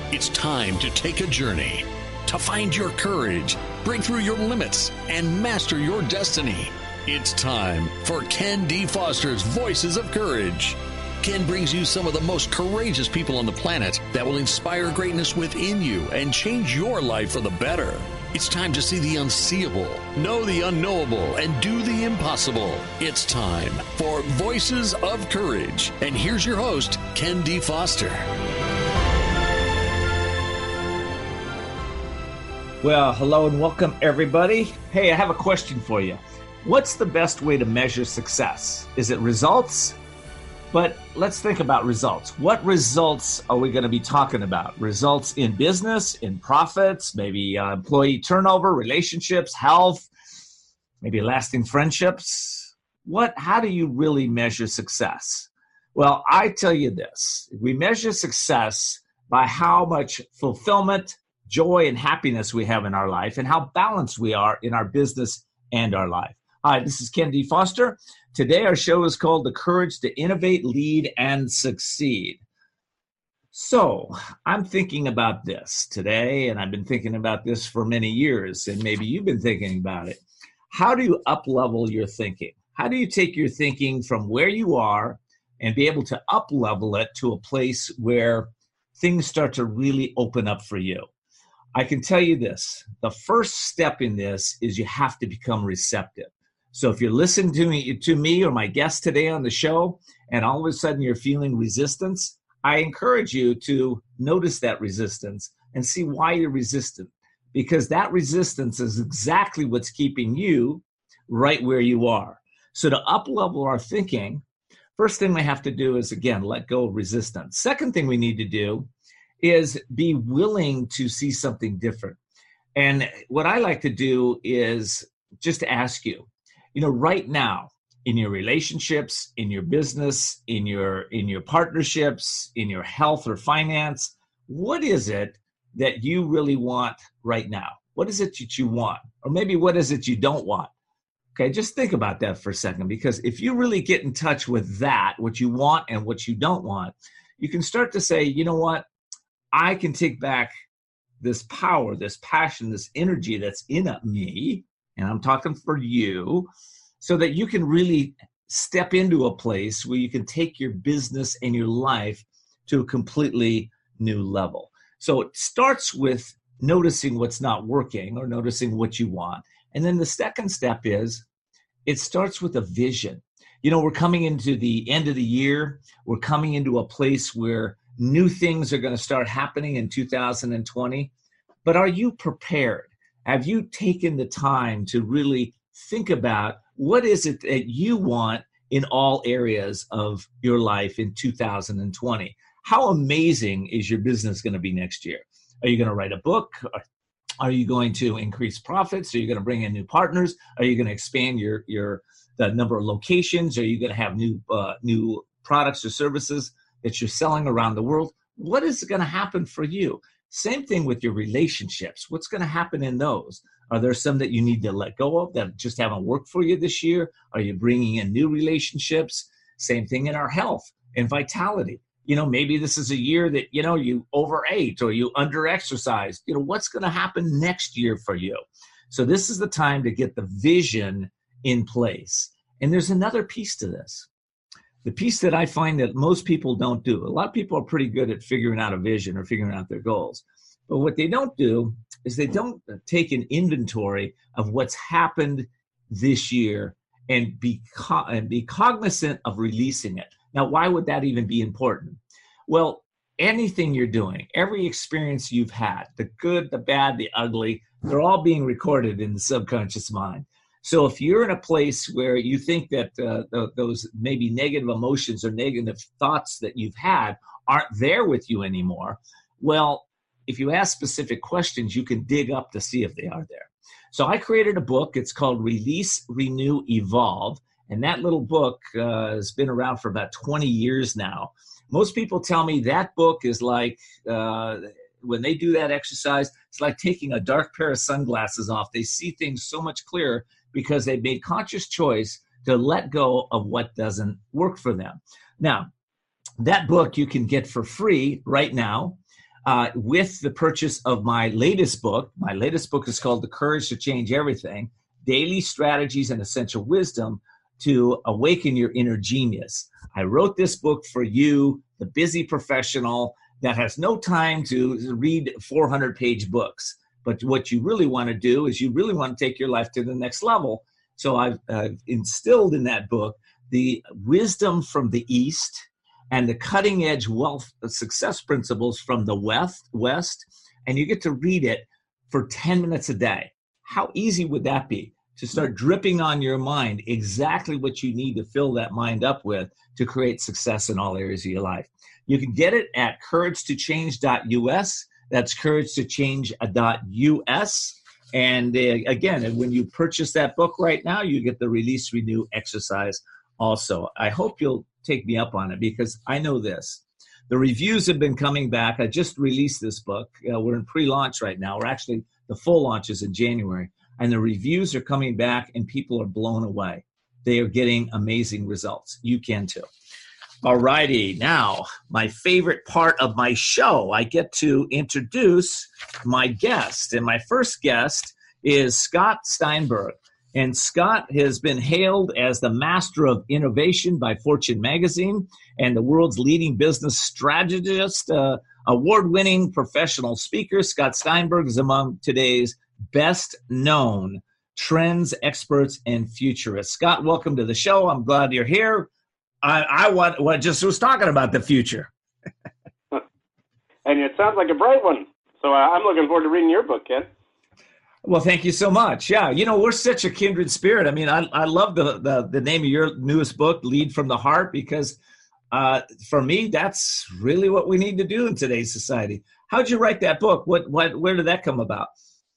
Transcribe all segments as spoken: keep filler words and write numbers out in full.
It's time to take a journey, to find your courage, break through your limits, and master your destiny. It's time for Ken D. Foster's Voices of Courage. Ken brings you some of the most courageous people on the planet that will inspire greatness within you and change your life for the better. It's time to see the unseeable, know the unknowable, and do the impossible. It's time for Voices of Courage. And here's your host, Ken D. Foster. Well, hello and welcome, everybody. Hey, I have a question for you. What's the best way to measure success? Is it results? But let's think about results. What results are we going to be talking about? Results in business, in profits, maybe uh, employee turnover, relationships, health, maybe lasting friendships. What? How do you really measure success? Well, I tell you this. We measure success by how much fulfillment, joy, and happiness we have in our life and how balanced we are in our business and our life. Hi, this is Ken D. Foster. Today our show is called The Courage to Innovate, Lead, and Succeed. So I'm thinking about this today, and I've been thinking about this for many years, and maybe you've been thinking about it. How do you up-level your thinking? How do you take your thinking from where you are and be able to up-level it to a place where things start to really open up for you? I can tell you this, the first step in this is you have to become receptive. So if you're listening to me, to me or my guest today on the show, and all of a sudden you're feeling resistance, I encourage you to notice that resistance and see why you're resistant. Because that resistance is exactly what's keeping you right where you are. So to up-level our thinking, first thing we have to do is, again, let go of resistance. Second thing we need to do is be willing to see something different. And what I like to do is just ask you, you know, right now in your relationships, in your business, in your in your partnerships, in your health or finance, what is it that you really want right now? What is it that you want? Or maybe what is it you don't want? Okay, just think about that for a second, because if you really get in touch with that, what you want and what you don't want, you can start to say, you know what? I can take back this power, this passion, this energy that's in me, and I'm talking for you, so that you can really step into a place where you can take your business and your life to a completely new level. So it starts with noticing what's not working or noticing what you want. And then the second step is it starts with a vision. You know, we're coming into the end of the year. We're coming into a place where new things are going to start happening in two thousand twenty, but are you prepared? Have you taken the time to really think about what is it that you want in all areas of your life in two thousand twenty? How amazing is your business going to be next year? Are you going to write a book? Are you going to increase profits? Are you going to bring in new partners? Are you going to expand your your the number of locations? Are you going to have new uh, new products or services that you're selling around the world? What is going to happen for you? Same thing with your relationships. What's going to happen in those? Are there some that you need to let go of that just haven't worked for you this year? Are you bringing in new relationships? Same thing in our health and vitality. You know, maybe this is a year that, you know, you overate or you under-exercised. You know, what's going to happen next year for you? So this is the time to get the vision in place. And there's another piece to this. The piece that I find that most people don't do. A lot of people are pretty good at figuring out a vision or figuring out their goals. But what they don't do is they don't take an inventory of what's happened this year and be, co- and be cognizant of releasing it. Now, why would that even be important? Well, anything you're doing, every experience you've had, the good, the bad, the ugly, they're all being recorded in the subconscious mind. So if you're in a place where you think that uh, th- those maybe negative emotions or negative thoughts that you've had aren't there with you anymore, well, if you ask specific questions, you can dig up to see if they are there. So I created a book. It's called Release, Renew, Evolve. And that little book uh, has been around for about twenty years now. Most people tell me that book is like, uh, when they do that exercise, it's like taking a dark pair of sunglasses off. They see things so much clearer because they've made conscious choice to let go of what doesn't work for them. Now, that book you can get for free right now. uh, with the purchase of my latest book. My latest book is called The Courage to Change Everything, Daily Strategies and Essential Wisdom to Awaken Your Inner Genius. I wrote this book for you, the busy professional that has no time to read four hundred page books. But what you really want to do is you really want to take your life to the next level. So I've uh, instilled in that book the wisdom from the East and the cutting edge wealth success principles from the West, West, and you get to read it for ten minutes a day. How easy would that be to start dripping on your mind exactly what you need to fill that mind up with to create success in all areas of your life? You can get it at courage to change dot U S. That's courage to change dot U S. And uh, again, when you purchase that book right now, you get the Release Renew exercise also. I hope you'll take me up on it because I know this. The reviews have been coming back. I just released this book. Uh, we're in pre-launch right now. We're actually, the full launch is in January. And the reviews are coming back and people are blown away. They are getting amazing results. You can too. All righty. Now, my favorite part of my show, I get to introduce my guest. And my first guest is Scott Steinberg. And Scott has been hailed as the master of innovation by Fortune magazine and the world's leading business strategist, uh, award-winning professional speaker. Scott Steinberg is among today's best known trends experts and futurists. Scott, welcome to the show. I'm glad you're here. I, I want, what just was talking about the future. And it sounds like a bright one. So uh, I'm looking forward to reading your book, Ken. Well, thank you so much. Yeah, you know, we're such a kindred spirit. I mean, I, I love the, the the name of your newest book, Lead from the Heart, because uh, for me, that's really what we need to do in today's society. How'd you write that book? What, what, where did that come about?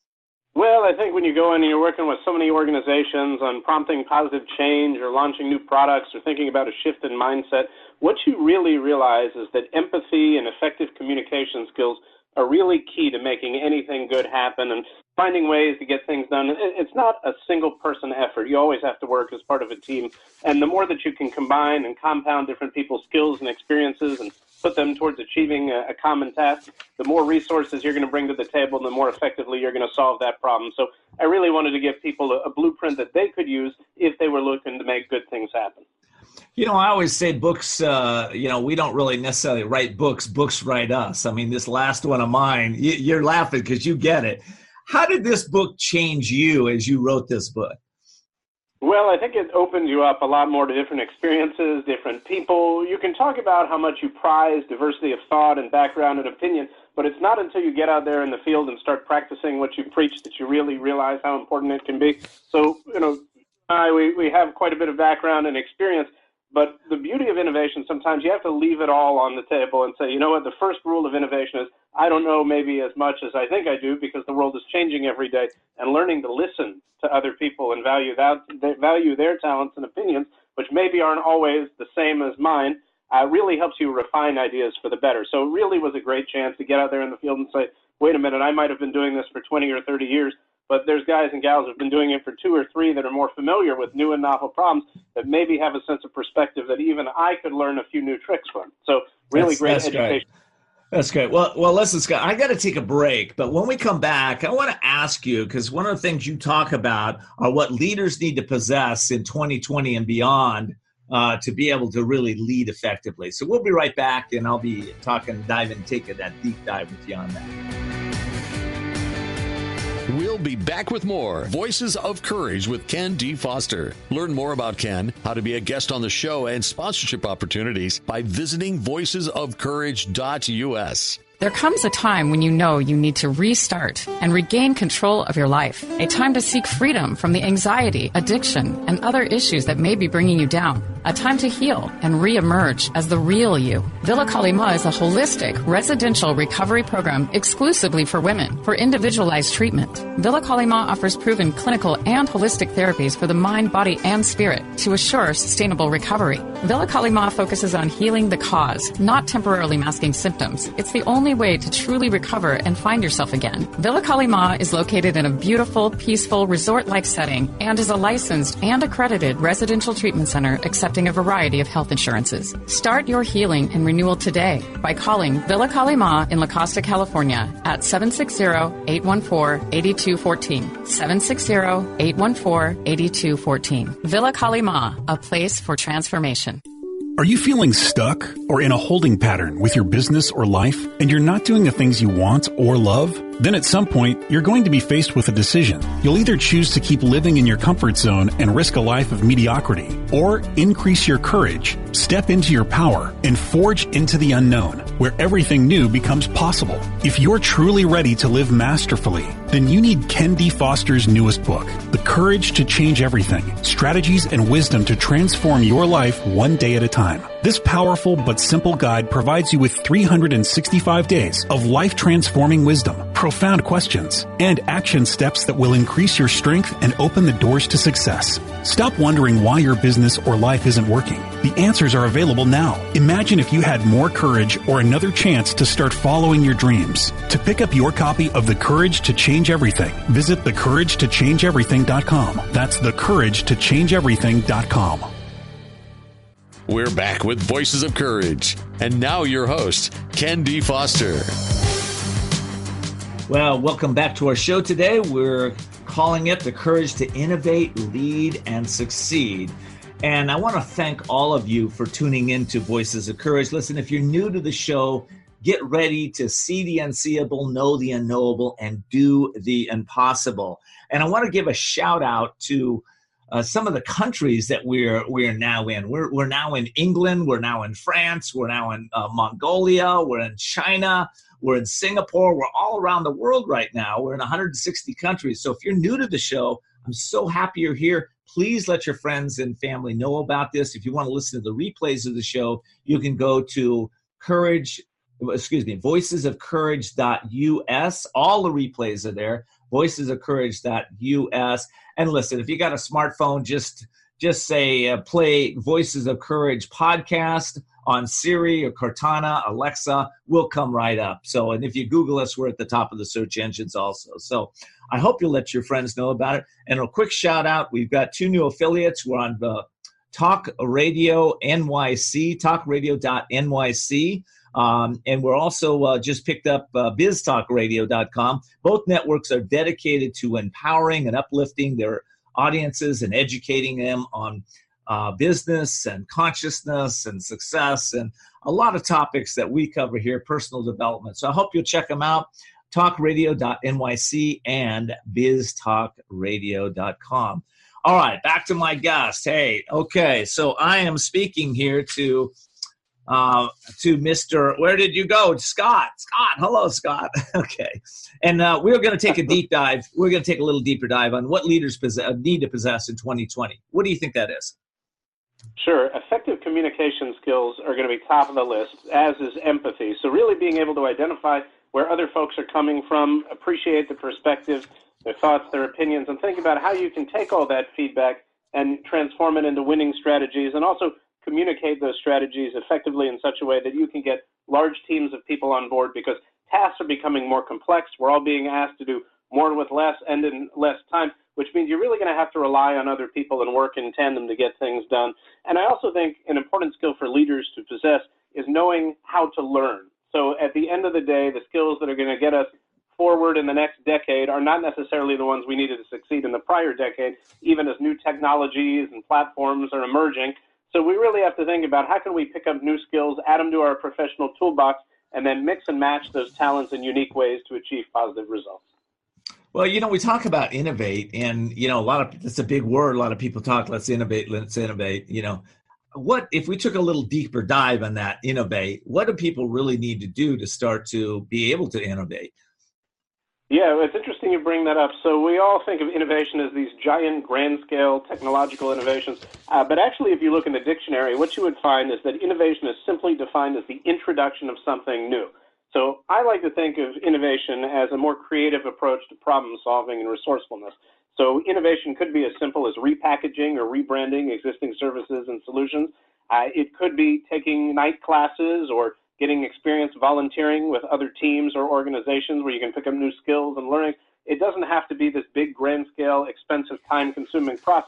Well, I think when you go in and you're working with so many organizations on prompting positive change or launching new products or thinking about a shift in mindset, what you really realize is that empathy and effective communication skills are really key to making anything good happen and finding ways to get things done. It's not a single person effort. You always have to work as part of a team. And the more that you can combine and compound different people's skills and experiences and put them towards achieving a, a common task, the more resources you're going to bring to the table and the more effectively you're going to solve that problem. So I really wanted to give people a, a blueprint that they could use if they were looking to make good things happen. You know, I always say books, uh, you know, we don't really necessarily write books. Books write us. I mean, this last one of mine, you, you're laughing because you get it. How did this book change you as you wrote this book? Well, I think it opens you up a lot more to different experiences, different people. You can talk about how much you prize diversity of thought and background and opinion, but it's not until you get out there in the field and start practicing what you preach that you really realize how important it can be. So, you know, I, we, we have quite a bit of background and experience, but the beauty of innovation, sometimes you have to leave it all on the table and say, you know what, the first rule of innovation is I don't know maybe as much as I think I do because the world is changing every day, and learning to listen to other people and value that, value their talents and opinions, which maybe aren't always the same as mine, uh, really helps you refine ideas for the better. So it really was a great chance to get out there in the field and say, wait a minute, I might have been doing this for twenty or thirty years, but there's guys and gals who have been doing it for two or three that are more familiar with new and novel problems that maybe have a sense of perspective that even I could learn a few new tricks from. So really that's, great that's education. Great. That's great. Well, well, listen, Scott, I got to take a break, but when we come back, I want to ask you, because one of the things you talk about are what leaders need to possess in twenty twenty and beyond uh, to be able to really lead effectively. So we'll be right back, and I'll be talking, diving, taking that deep dive with you on that. We'll be back with more Voices of Courage with Ken D. Foster. Learn more about Ken, how to be a guest on the show, and sponsorship opportunities by visiting voices of courage dot U S. There comes a time when you know you need to restart and regain control of your life. A time to seek freedom from the anxiety, addiction, and other issues that may be bringing you down. A time to heal and re-emerge as the real you. Villa Kalima is a holistic residential recovery program exclusively for women for individualized treatment. Villa Kalima offers proven clinical and holistic therapies for the mind, body, and spirit to assure sustainable recovery. Villa Kalima focuses on healing the cause, not temporarily masking symptoms. It's the only way to truly recover and find yourself again. Villa Kalima is located in a beautiful, peaceful, resort-like setting and is a licensed and accredited residential treatment center accepted accepting a variety of health insurances. Start your healing and renewal today by calling Villa Kali Ma in La Costa, California at seven six zero, eight one four, eight two one four, seven six zero, eight one four, eight two one four. Villa Kali Ma, a place for transformation. Are you feeling stuck or in a holding pattern with your business or life and you're not doing the things you want or love? Then at some point, you're going to be faced with a decision. You'll either choose to keep living in your comfort zone and risk a life of mediocrity, or increase your courage, step into your power, and forge into the unknown, where everything new becomes possible. If you're truly ready to live masterfully, then you need Ken D. Foster's newest book, The Courage to Change Everything, Strategies and Wisdom to Transform Your Life One Day at a Time. This powerful but simple guide provides you with three hundred sixty-five days of life-transforming wisdom, profound questions, and action steps that will increase your strength and open the doors to success. Stop wondering why your business or life isn't working. The answers are available now. Imagine if you had more courage or another chance to start following your dreams. To pick up your copy of The Courage to Change Everything, visit the courage to change everything dot com. That's the courage to change everything dot com. We're back with Voices of Courage. And now your host, Ken D. Foster. Well, welcome back to our show today. We're calling it The Courage to Innovate, Lead, and Succeed. And I want to thank all of you for tuning in to Voices of Courage. Listen, if you're new to the show, get ready to see the unseeable, know the unknowable, and do the impossible. And I want to give a shout out to Uh, some of the countries that we're we're now in. We're we're now in England. We're now in France. We're now in uh, Mongolia. We're in China. We're in Singapore. We're all around the world right now. We're in one hundred sixty countries. So if you're new to the show, I'm so happy you're here. Please let your friends and family know about this. If you want to listen to the replays of the show, you can go to courage, excuse me, voices of courage dot U S. All the replays are there. voices of courage dot U S. And listen, if you got a smartphone, just just say uh, play Voices of Courage podcast on Siri or Cortana, Alexa, we'll come right up. So, and if you Google us, we're at the top of the search engines also. So I hope you'll let your friends know about it. And a quick shout out, we've got two new affiliates. We're on the Talk Radio N Y C, talk radio dot N Y C. Um, and we're also uh, just picked up uh, biz talk radio dot com. Both networks are dedicated to empowering and uplifting their audiences and educating them on uh, business and consciousness and success and a lot of topics that we cover here, personal development. So I hope you'll check them out, talk radio dot N Y C and biz talk radio dot com. All right, back to my guest. Hey, okay, so I am speaking here to Uh, to Mister Where did you go? Scott. Scott. Hello, Scott. Okay. And uh, we're going to take a deep dive. We're going to take a little deeper dive on what leaders possess, need to possess in twenty twenty. What do you think that is? Sure. Effective communication skills are going to be top of the list, as is empathy. So really being able to identify where other folks are coming from, appreciate the perspective, their thoughts, their opinions, and think about how you can take all that feedback and transform it into winning strategies, and also communicate those strategies effectively in such a way that you can get large teams of people on board, because tasks are becoming more complex. We're all being asked to do more with less and in less time, which means you're really going to have to rely on other people and work in tandem to get things done. And I also think an important skill for leaders to possess is knowing how to learn. So at the end of the day, the skills that are going to get us forward in the next decade are not necessarily the ones we needed to succeed in the prior decade, even as new technologies and platforms are emerging. So we really have to think about how can we pick up new skills, add them to our professional toolbox, and then mix and match those talents in unique ways to achieve positive results. Well, you know, we talk about innovate, and, you know, a lot of, it's a big word. A lot of people talk, let's innovate, let's innovate. You know, what, if we took a little deeper dive on that innovate, what do people really need to do to start to be able to innovate? Yeah, it's interesting you bring that up. So we all think of innovation as these giant, grand-scale technological innovations. Uh, but actually, if you look in the dictionary, what you would find is that innovation is simply defined as the introduction of something new. So I like to think of innovation as a more creative approach to problem solving and resourcefulness. So innovation could be as simple as repackaging or rebranding existing services and solutions. Uh, it could be taking night classes or getting experience volunteering with other teams or organizations where you can pick up new skills and learning. It doesn't have to be this big, grand scale, expensive, time consuming process.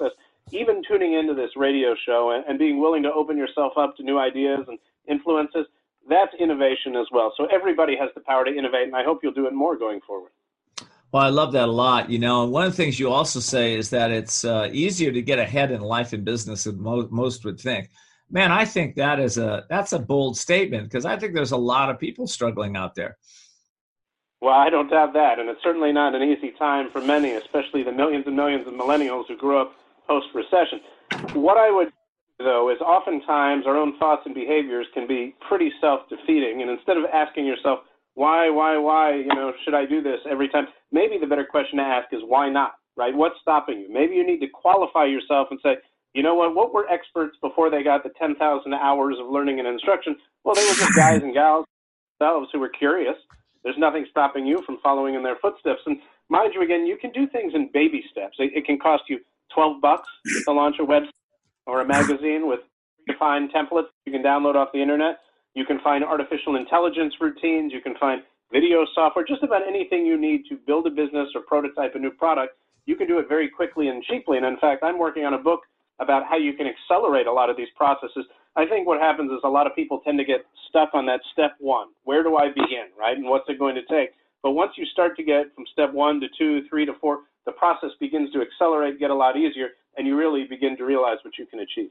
even tuning into this radio show and, and being willing to open yourself up to new ideas and influences, that's innovation as well. So everybody has the power to innovate, and I hope you'll do it more going forward. Well, I love that a lot. You know, and one of the things you also say is that it's uh, easier to get ahead in life and business than mo- most would think. Man, I think that is a that's a bold statement, because I think there's a lot of people struggling out there. Well, I don't doubt that, and it's certainly not an easy time for many, especially the millions and millions of millennials who grew up post-recession. What I would do, though, is oftentimes our own thoughts and behaviors can be pretty self-defeating, and instead of asking yourself, why, why, why, you know, should I do this every time, maybe the better question to ask is why not, right? What's stopping you? Maybe you need to qualify yourself and say, you know what, what were experts before they got the ten thousand hours of learning and instruction? Well, they were just guys and gals themselves who were curious. There's nothing stopping you from following in their footsteps. And mind you, again, you can do things in baby steps. It, it can cost you twelve bucks to launch a website or a magazine with defined templates you can download off the internet. You can find artificial intelligence routines. You can find video software, just about anything you need to build a business or prototype a new product. You can do it very quickly and cheaply. And in fact, I'm working on a book about how you can accelerate a lot of these processes. I think what happens is a lot of people tend to get stuck on that step one. Where do I begin, right? And what's it going to take? But once you start to get from step one to two, three to four, the process begins to accelerate, get a lot easier, and you really begin to realize what you can achieve.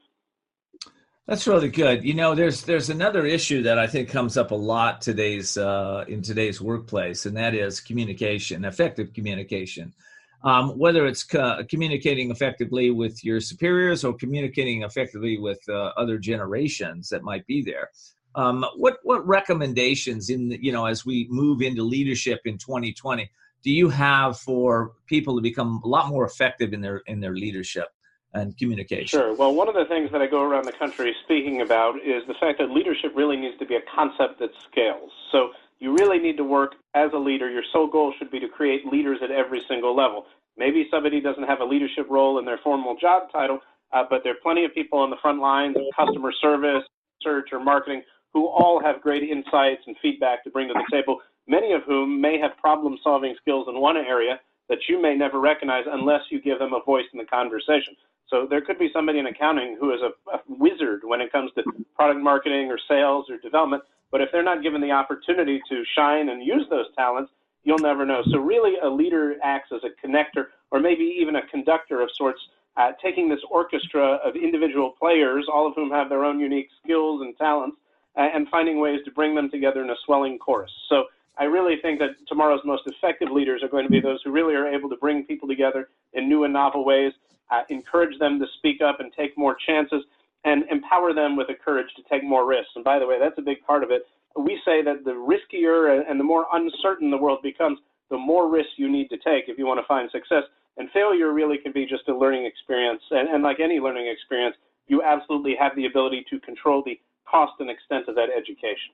That's really good. You know, there's there's another issue that I think comes up a lot today's uh, in today's workplace, and that is communication, effective communication. Um, whether it's co- communicating effectively with your superiors or communicating effectively with uh, other generations that might be there. Um, what what recommendations in the, you know, as we move into leadership in twenty twenty, do you have for people to become a lot more effective in their in their leadership and communication? Sure. Well, one of the things that I go around the country speaking about is the fact that leadership really needs to be a concept that scales. So you really need to work as a leader. Your sole goal should be to create leaders at every single level. Maybe somebody doesn't have a leadership role in their formal job title, uh, but there are plenty of people on the front lines, customer service, search, or marketing, who all have great insights and feedback to bring to the table, many of whom may have problem-solving skills in one area that you may never recognize unless you give them a voice in the conversation. So there could be somebody in accounting who is a, a wizard when it comes to product marketing or sales or development, but if they're not given the opportunity to shine and use those talents, you'll never know. So really a leader acts as a connector or maybe even a conductor of sorts, uh, taking this orchestra of individual players, all of whom have their own unique skills and talents, uh, and finding ways to bring them together in a swelling chorus. So I really think that tomorrow's most effective leaders are going to be those who really are able to bring people together in new and novel ways, uh, encourage them to speak up and take more chances, and empower them with the courage to take more risks. And by the way, that's a big part of it. We say that the riskier and the more uncertain the world becomes, the more risks you need to take if you want to find success. And failure really can be just a learning experience. And, and like any learning experience, you absolutely have the ability to control the cost and extent of that education.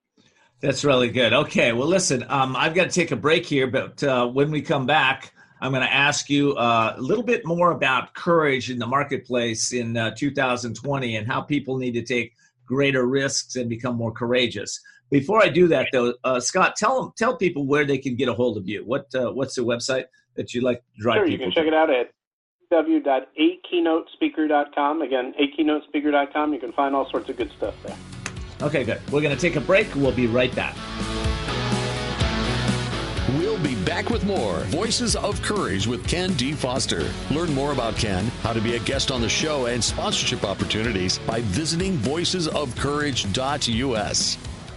That's really good. Okay, well, listen, um, I've got to take a break here, but uh, when we come back, I'm going to ask you uh, a little bit more about courage in the marketplace in uh, two thousand twenty and how people need to take greater risks and become more courageous. Before I do that, though, uh, Scott, tell them, tell people where they can get a hold of you. What uh, what's the website that you'd like to drive sure, people to? Sure, you can check it out at w w w dot a keynote speaker dot com. Again, a keynote speaker dot com. You can find all sorts of good stuff there. Okay, good. We're going to take a break. We'll be right back. We'll be back with more Voices of Courage with Ken D. Foster. Learn more about Ken, how to be a guest on the show, and sponsorship opportunities by visiting voices of courage dot u s.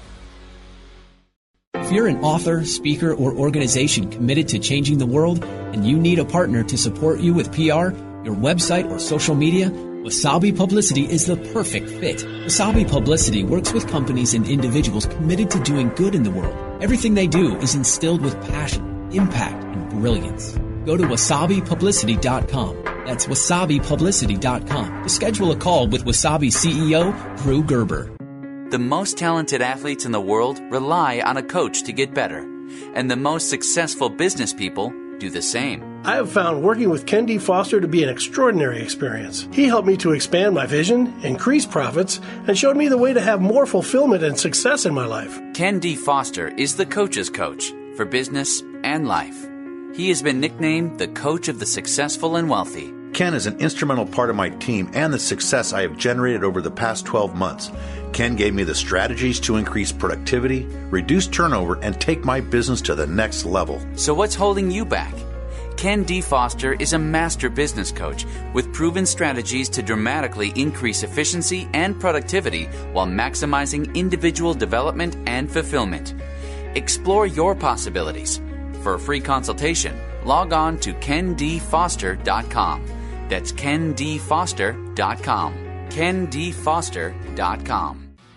If you're an author, speaker, or organization committed to changing the world and you need a partner to support you with P R, your website, or social media, Wasabi Publicity is the perfect fit. Wasabi Publicity works with companies and individuals committed to doing good in the world. Everything they do is instilled with passion, impact, and brilliance. Go to wasabi publicity dot com. That's wasabi publicity dot com to schedule a call with Wasabi C E O Drew Gerber. The most talented athletes in the world rely on a coach to get better, and the most successful business people do the same. I have found working with Ken D. Foster to be an extraordinary experience. He helped me to expand my vision, increase profits, and showed me the way to have more fulfillment and success in my life. Ken D. Foster is the coach's coach for business and life. He has been nicknamed the coach of the successful and wealthy. Ken is an instrumental part of my team and the success I have generated over the past twelve months. Ken gave me the strategies to increase productivity, reduce turnover, and take my business to the next level. So what's holding you back? Ken D. Foster is a master business coach with proven strategies to dramatically increase efficiency and productivity while maximizing individual development and fulfillment. Explore your possibilities. For a free consultation, log on to ken d foster dot com. That's ken d foster dot com. ken d foster dot com.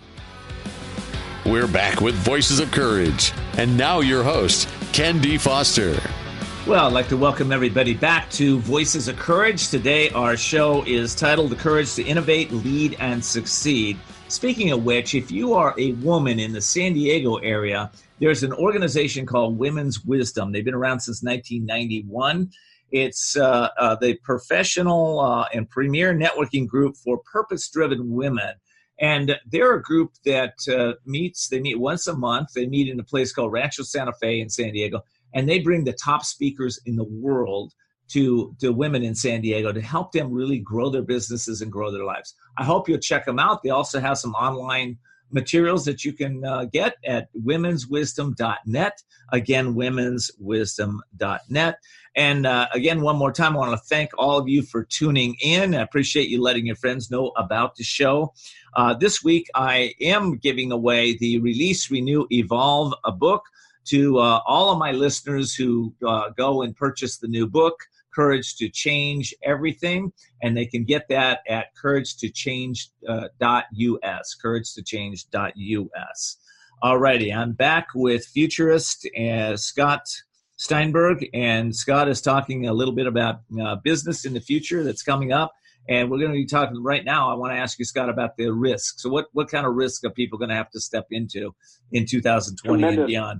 We're back with Voices of Courage. And now your host, Ken D. Foster. Well, I'd like to welcome everybody back to Voices of Courage. Today, our show is titled The Courage to Innovate, Lead, and Succeed. Speaking of which, if you are a woman in the San Diego area, there's an organization called Women's Wisdom. They've been around since nineteen ninety-one. It's uh, uh, the professional uh, and premier networking group for purpose-driven women. And they're a group that uh, meets, they meet once a month. They meet in a place called Rancho Santa Fe in San Diego. And they bring the top speakers in the world to, to women in San Diego to help them really grow their businesses and grow their lives. I hope you'll check them out. They also have some online materials that you can uh, get at womens wisdom dot net. Again, womens wisdom dot net. And uh, again, one more time, I want to thank all of you for tuning in. I appreciate you letting your friends know about the show. Uh, this week, I am giving away the Release, Renew, Evolve a book to uh, all of my listeners who uh, go and purchase the new book, Courage to Change Everything. And they can get that at courage to change dot u s, courage to change dot u s. All righty, I'm back with futurist uh, Scott Steinberg, and Scott is talking a little bit about uh, business in the future that's coming up. And we're going to be talking right now. I want to ask you, Scott, about the risk. So what, what kind of risk are people going to have to step into in two thousand twenty Tremendous. And beyond?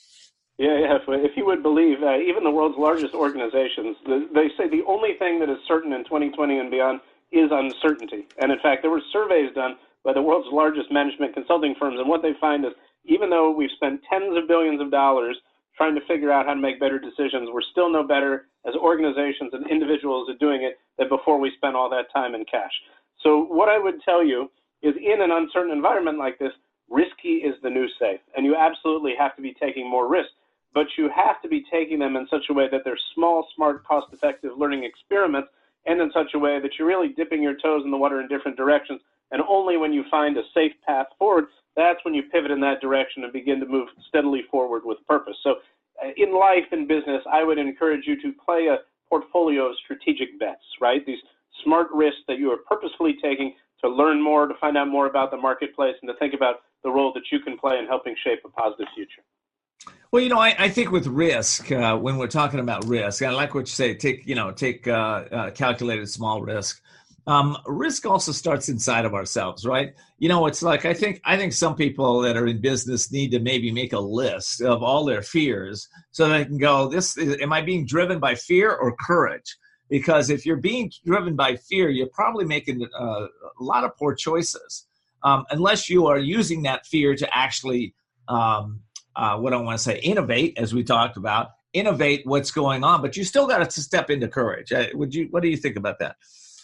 Yeah, yeah. If, if you would believe, uh, even the world's largest organizations, the, they say the only thing that is certain in twenty twenty and beyond is uncertainty. And in fact, there were surveys done by the world's largest management consulting firms, and what they find is even though we've spent tens of billions of dollars trying to figure out how to make better decisions, we're still no better as organizations and individuals at doing it than before we spent all that time in cash. So what I would tell you is in an uncertain environment like this, risky is the new safe, and you absolutely have to be taking more risks. But you have to be taking them in such a way that they're small, smart, cost-effective learning experiments, and in such a way that you're really dipping your toes in the water in different directions. And only when you find a safe path forward, that's when you pivot in that direction and begin to move steadily forward with purpose. So uh, in life and business, I would encourage you to play a portfolio of strategic bets, right? These smart risks that you are purposefully taking to learn more, to find out more about the marketplace, and to think about the role that you can play in helping shape a positive future. Well, you know, I, I think with risk, uh, when we're talking about risk, I like what you say, take, you know, take uh, uh, calculated small risk. Um, risk also starts inside of ourselves, right? You know, it's like, I think, I think some people that are in business need to maybe make a list of all their fears so they can go, this, am I being driven by fear or courage? Because if you're being driven by fear, you're probably making uh, a lot of poor choices, um, unless you are using that fear to actually, um, Uh, what I want to say, innovate, as we talked about, innovate what's going on, but you still got to step into courage. Uh, would you? What do you think about that?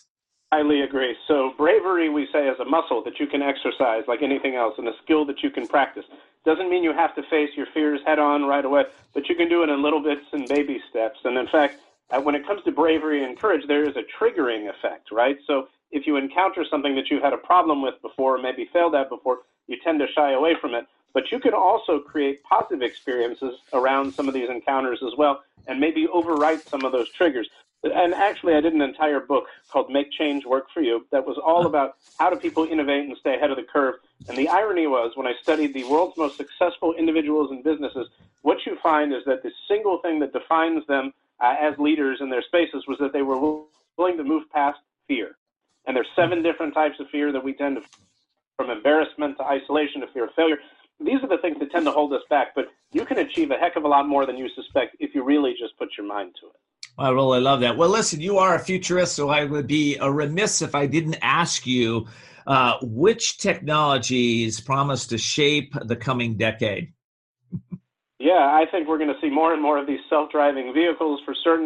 Highly agree. So bravery, we say, is a muscle that you can exercise like anything else, and a skill that you can practice. Doesn't mean you have to face your fears head on right away, but you can do it in little bits and baby steps. And in fact, uh, when it comes to bravery and courage, there is a triggering effect, right? So if you encounter something that you've had a problem with before, maybe failed at before, you tend to shy away from it. But you can also create positive experiences around some of these encounters as well, and maybe overwrite some of those triggers. And actually, I did an entire book called Make Change Work for You that was all about how do people innovate and stay ahead of the curve. And the irony was, when I studied the world's most successful individuals and businesses, what you find is that the single thing that defines them uh, as leaders in their spaces was that they were willing to move past fear. And there's seven different types of fear that we tend to, from embarrassment to isolation to fear of failure. These are the things that tend to hold us back, but you can achieve a heck of a lot more than you suspect if you really just put your mind to it. I really love that. Well, listen, you are a futurist, so I would be a remiss if I didn't ask you uh, which technologies promise to shape the coming decade. Yeah, I think we're going to see more and more of these self-driving vehicles for certain.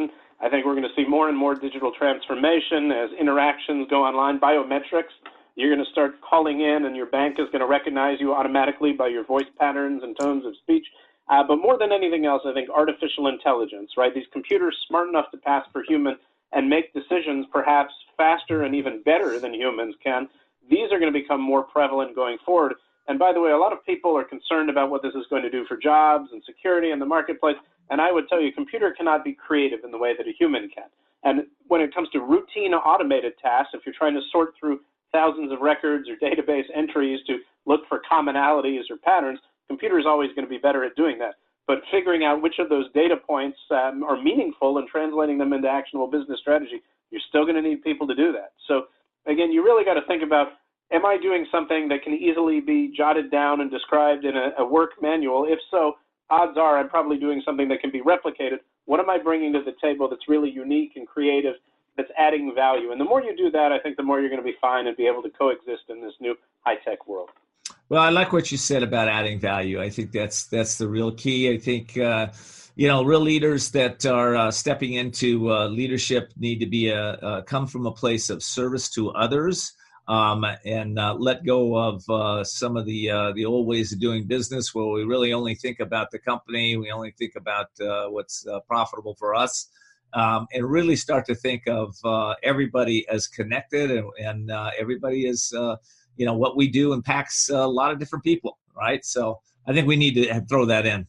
I think we're going to see more and more digital transformation as interactions go online. Biometrics, you're going to start calling in and your bank is going to recognize you automatically by your voice patterns and tones of speech. Uh, but more than anything else, I think artificial intelligence, right? These computers smart enough to pass for human and make decisions perhaps faster and even better than humans can. These are going to become more prevalent going forward. And by the way, a lot of people are concerned about what this is going to do for jobs and security in the marketplace. And I would tell you, a computer cannot be creative in the way that a human can. And when it comes to routine automated tasks, if you're trying to sort through thousands of records or database entries to look for commonalities or patterns, computer is always going to be better at doing that. But figuring out which of those data points um, are meaningful and translating them into actionable business strategy, you're still going to need people to do that. So again, you really got to think about, am I doing something that can easily be jotted down and described in a, a work manual? If so, odds are I'm probably doing something that can be replicated. What am I bringing to the table that's really unique and creative, that's adding value? And the more you do that, I think the more you're going to be fine and be able to coexist in this new high-tech world. Well, I like what you said about adding value. I think that's that's the real key. I think, uh, you know, real leaders that are uh, stepping into uh, leadership need to be a, uh, come from a place of service to others. Um, and uh, let go of uh, some of the uh, the old ways of doing business where we really only think about the company, we only think about uh, what's uh, profitable for us, um, and really start to think of uh, everybody as connected, and, and uh, everybody is, uh, you know, what we do impacts a lot of different people, right? So I think we need to throw that in.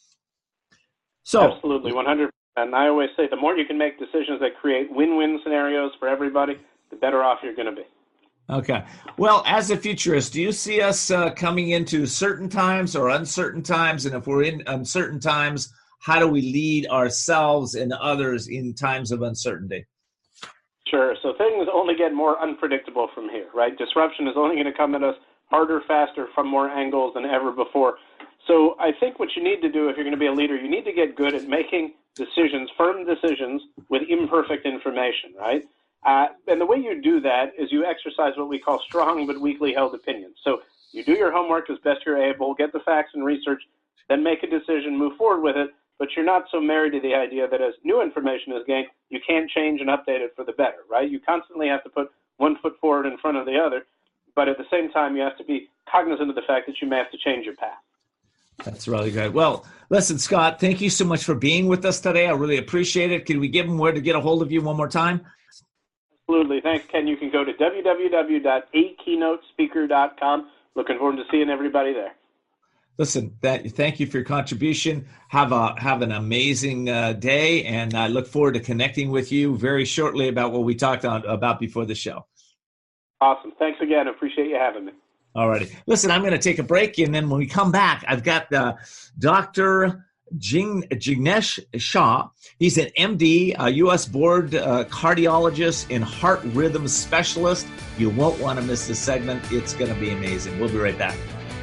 So absolutely, one hundred percent. And I always say the more you can make decisions that create win-win scenarios for everybody, the better off you're going to be. Okay. Well, as a futurist, do you see us uh, coming into certain times or uncertain times? And if we're in uncertain times, how do we lead ourselves and others in times of uncertainty? Sure. So things only get more unpredictable from here, right? Disruption is only going to come at us harder, faster, from more angles than ever before. So I think what you need to do if you're going to be a leader, you need to get good at making decisions, firm decisions with imperfect information, right? Uh, and the way you do that is you exercise what we call strong but weakly held opinions. So you do your homework as best you're able, get the facts and research, then make a decision, move forward with it, but you're not so married to the idea that as new information is gained, you can't change and update it for the better, right? You constantly have to put one foot forward in front of the other, but at the same time, you have to be cognizant of the fact that you may have to change your path. That's really good. Well, listen, Scott, thank you so much for being with us today. I really appreciate it. Can we give them where to get a hold of you one more time? Absolutely. Thanks, Ken. You can go to w w w dot a keynote speaker dot com. Looking forward to seeing everybody there. Listen, that, thank you for your contribution. Have a have an amazing uh, day, and I look forward to connecting with you very shortly about what we talked on, about before the show. Awesome. Thanks again. Appreciate you having me. All righty. Listen, I'm going to take a break, and then when we come back, I've got uh, Doctor Jing, Jignesh Shah. He's an M D, a U S board uh, cardiologist and heart rhythm specialist. You won't want to miss this segment. It's going to be amazing. We'll be right back.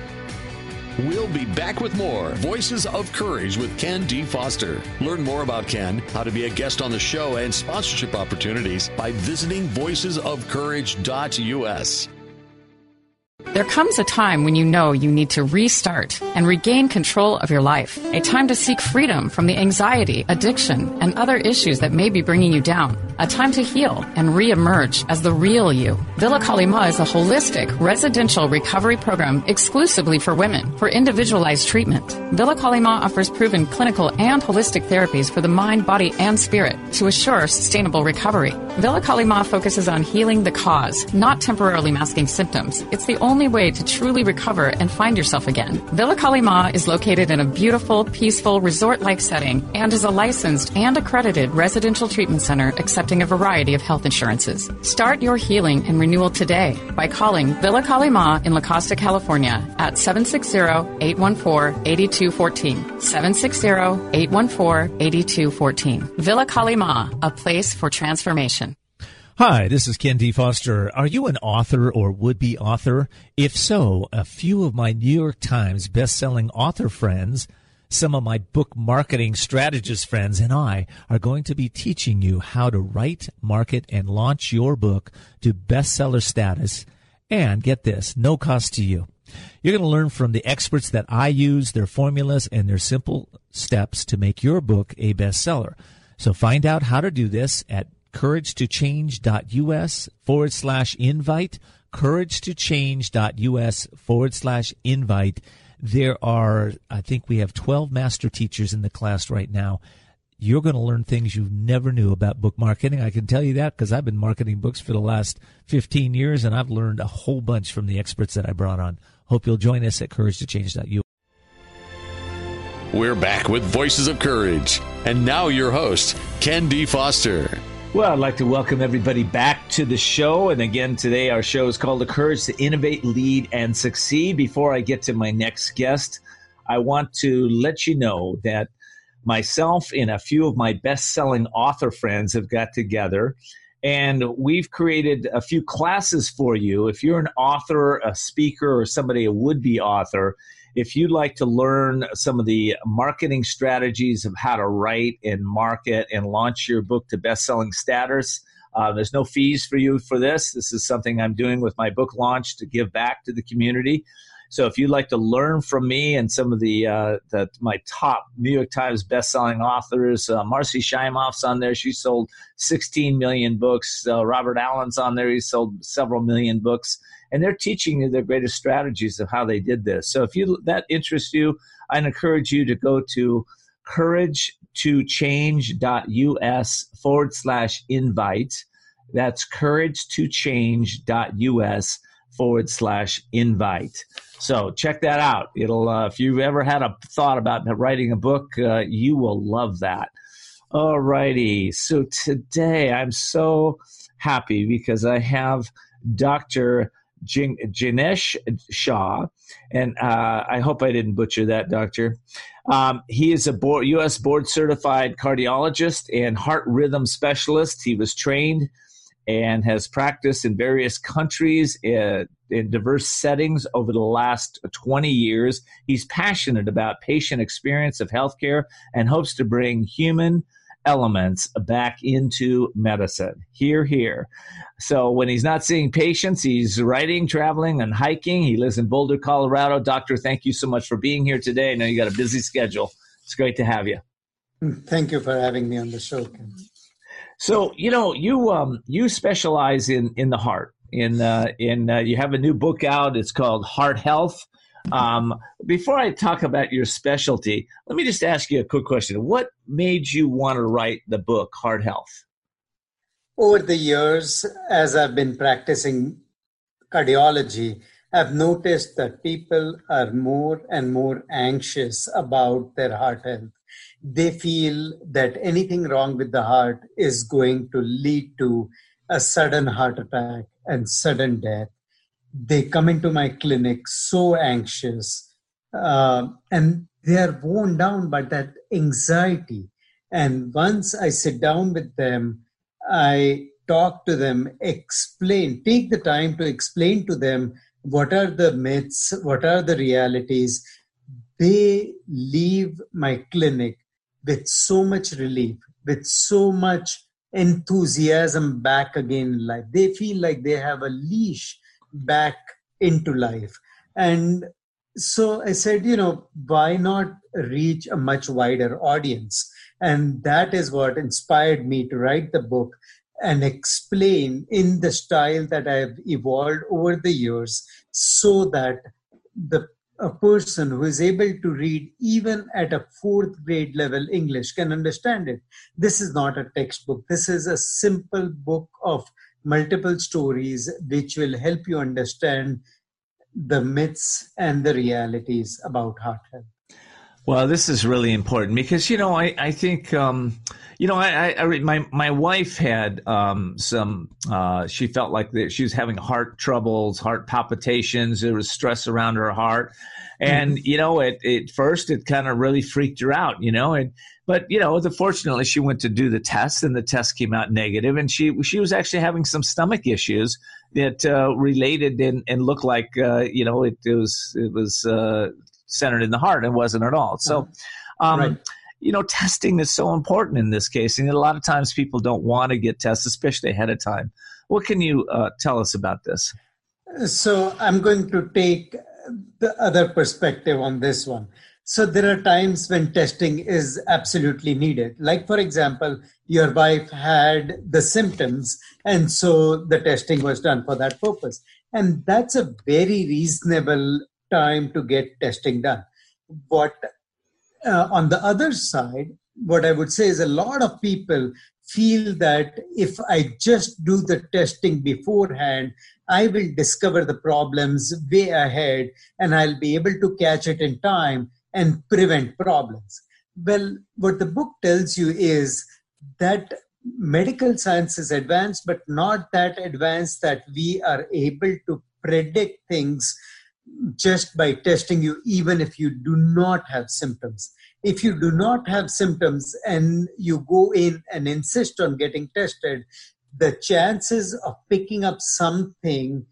We'll be back with more Voices of Courage with Ken D. Foster. Learn more about Ken, how to be a guest on the show, and sponsorship opportunities by visiting voices of courage dot u s. There comes a time when you know you need to restart and regain control of your life. A time to seek freedom from the anxiety, addiction, and other issues that may be bringing you down. A time to heal and re-emerge as the real you. Villa Kalima is a holistic residential recovery program exclusively for women for individualized treatment. Villa Kalima offers proven clinical and holistic therapies for the mind, body, and spirit to assure sustainable recovery. Villa Kalima focuses on healing the cause, not temporarily masking symptoms. It's the only way to truly recover and find yourself again. Villa Kalima is located in a beautiful, peaceful, resort-like setting and is a licensed and accredited residential treatment center accepting a variety of health insurances. Start your healing and renewal today by calling Villa Kalima in La Costa, California at seven six zero, eight one four, eight two one four, seven six zero, eight one four, eight two one four. Villa Kalima, a place for transformation. Hi, this is Ken D. Foster. Are you an author or would-be author? If so, a few of my New York Times best-selling author friends, some of my book marketing strategist friends, and I are going to be teaching you how to write, market, and launch your book to bestseller status. And get this, no cost to you. You're going to learn from the experts that I use, their formulas, and their simple steps to make your book a bestseller. So find out how to do this at courage-to-change.us forward slash invite, courage-to-change.us forward slash invite. There are, I think we have twelve master teachers in the class right now. You're going to learn things you never knew about book marketing. I can tell you that because I've been marketing books for the last fifteen years, and I've learned a whole bunch from the experts that I brought on. Hope you'll join us at courage to change dot U S. We're back with Voices of Courage. And now your host, Ken D. Foster. Well, I'd like to welcome everybody back to the show. And again, today our show is called The Courage to Innovate, Lead, and Succeed. Before I get to my next guest, I want to let you know that myself and a few of my best-selling author friends have got together, and we've created a few classes for you. If you're an author, a speaker, or somebody, a would-be author, if you'd like to learn some of the marketing strategies of how to write and market and launch your book to best-selling status, uh, there's no fees for you for this. This is something I'm doing with my book launch to give back to the community. So if you'd like to learn from me and some of the, uh, the my top New York Times best-selling authors, uh, Marcy Shimoff's on there. She sold sixteen million books. Uh, Robert Allen's on there. He sold several million books. And they're teaching you their greatest strategies of how they did this. So if you that interests you, I'd encourage you to go to courage-to-change.us forward slash invite. That's courage-to-change.us forward slash invite. So check that out. It'll uh, if you've ever had a thought about writing a book, uh, you will love that. All righty. So today I'm so happy because I have Doctor Jinesh Shah, and uh, I hope I didn't butcher that, Doctor. Um, he is a board, U S board-certified cardiologist and heart rhythm specialist. He was trained and has practiced in various countries uh, in diverse settings over the last twenty years. He's passionate about patient experience of healthcare and hopes to bring human elements back into medicine. Hear, hear. So when he's not seeing patients, he's writing, traveling, and hiking. He lives in Boulder, Colorado. Doctor, thank you so much for being here today. I know you got a busy schedule. It's great to have you. Thank you for having me on the show, Ken. So, you know, you um you specialize in in the heart. In uh, in uh, you have a new book out. It's called Heart Health. Um, before I talk about your specialty, let me just ask you a quick question. What made you want to write the book Heart Health? Over the years, as I've been practicing cardiology, I've noticed that people are more and more anxious about their heart health. They feel that anything wrong with the heart is going to lead to a sudden heart attack and sudden death. They come into my clinic so anxious, uh, and they are worn down by that anxiety. And once I sit down with them, I talk to them, explain, take the time to explain to them what are the myths, what are the realities. They leave my clinic with so much relief, with so much enthusiasm back again in life. They feel like they have a leash back into life. And so I said, you know, why not reach a much wider audience? And that is what inspired me to write the book and explain in the style that I've evolved over the years so that the a person who is able to read even at a fourth grade level English can understand it. This is not a textbook. This is a simple book of multiple stories which will help you understand the myths and the realities about heart health. Well, this is really important because, you know, I, I think, um, you know, I, I, I my, my wife had um, some, uh, she felt like that she was having heart troubles, heart palpitations. There was stress around her heart. And, you know, at, at first it kind of really freaked her out, you know, and, but, you know, the, fortunately she went to do the test and the test came out negative, and she, she was actually having some stomach issues that uh, related and, and looked like, uh, you know, it, it was, it was, uh, centered in the heart and wasn't at all. So, um, right. you know, testing is so important in this case. And a lot of times people don't want to get tested, especially ahead of time. What can you uh, tell us about this? So I'm going to take the other perspective on this one. So there are times when testing is absolutely needed. Like, for example, your wife had the symptoms, and so the testing was done for that purpose. And that's a very reasonable time to get testing done. What uh, on the other side, what I would say is a lot of people feel that if I just do the testing beforehand, I will discover the problems way ahead and I'll be able to catch it in time and prevent problems. Well, what the book tells you is that medical science is advanced, but not that advanced that we are able to predict things just by testing you, even if you do not have symptoms. If you do not have symptoms and you go in and insist on getting tested, the chances of picking up something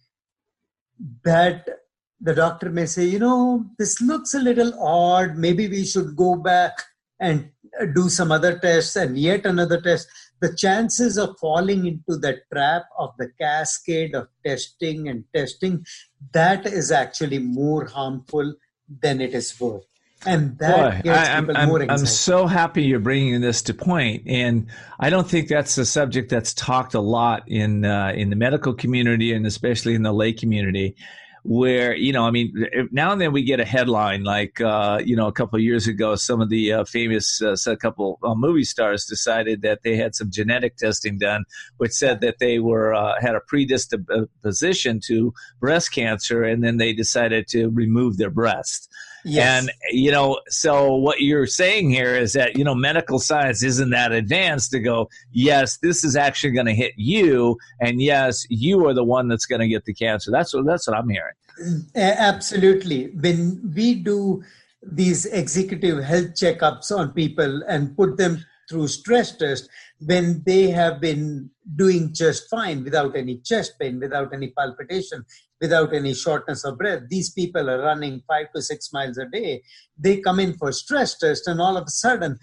that the doctor may say, you know, this looks a little odd, maybe we should go back and do some other tests and yet another test. The chances of falling into the trap of the cascade of testing and testing, that is actually more harmful than it is worth. And that Boy, gets I, I'm, people more I'm, anxiety. I'm so happy you're bringing this to point. And I don't think that's a subject that's talked a lot in uh, in the medical community and especially in the lay community. Where, you know, I mean, now and then we get a headline like, uh, you know, a couple of years ago, some of the uh, famous uh, a couple uh, movie stars decided that they had some genetic testing done, which said that they were uh, had a predisposition to breast cancer, and then they decided to remove their breast. Yes. And, you know, so what you're saying here is that, you know, medical science isn't that advanced to go, yes, this is actually going to hit you. And yes, you are the one that's going to get the cancer. That's what, that's what I'm hearing. Absolutely. When we do these executive health checkups on people and put them through stress tests, when they have been doing just fine without any chest pain, without any palpitation, without any shortness of breath, these people are running five to six miles a day. They come in for stress test, and all of a sudden,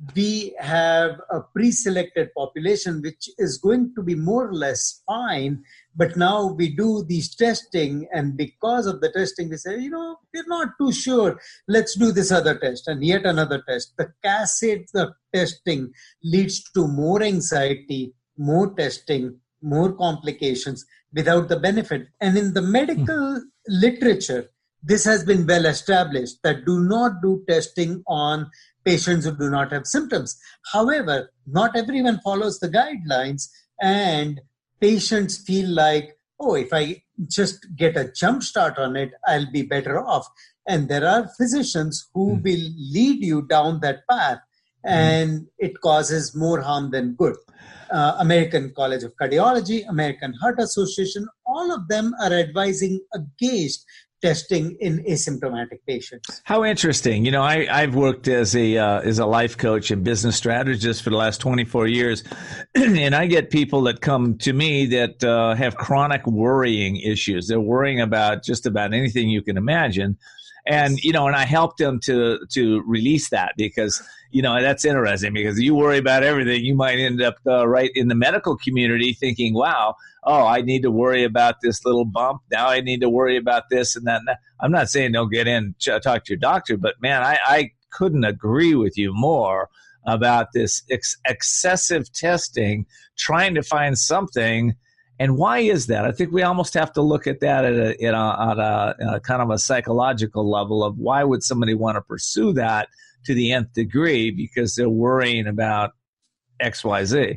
we have a pre-selected population which is going to be more or less fine. But now we do these testing, and because of the testing, we say, you know, we're not too sure. Let's do this other test and yet another test. The cascade of testing leads to more anxiety, more testing, more complications without the benefit. And in the medical hmm. literature, this has been well established that do not do testing on patients who do not have symptoms. However, not everyone follows the guidelines, and patients feel like, oh, if I just get a jump start on it, I'll be better off. And there are physicians who mm. will lead you down that path, and mm. it causes more harm than good. Uh, American College of Cardiology, American Heart Association, all of them are advising against testing in asymptomatic patients. How interesting. You know, I, I've worked as a uh, as a life coach and business strategist for the last twenty-four years, and I get people that come to me that uh, have chronic worrying issues. They're worrying about just about anything you can imagine. And, you know, and I help them to to release that because, you know, that's interesting because you worry about everything. You might end up uh, right in the medical community thinking, wow, oh, I need to worry about this little bump. Now I need to worry about this and that. And that. I'm not saying don't get in, ch- talk to your doctor, but man, I, I couldn't agree with you more about this ex- excessive testing, trying to find something. And why is that? I think we almost have to look at that at a, at a, at a, at a kind of a psychological level of why would somebody want to pursue that to the nth degree because they're worrying about X, Y, Z.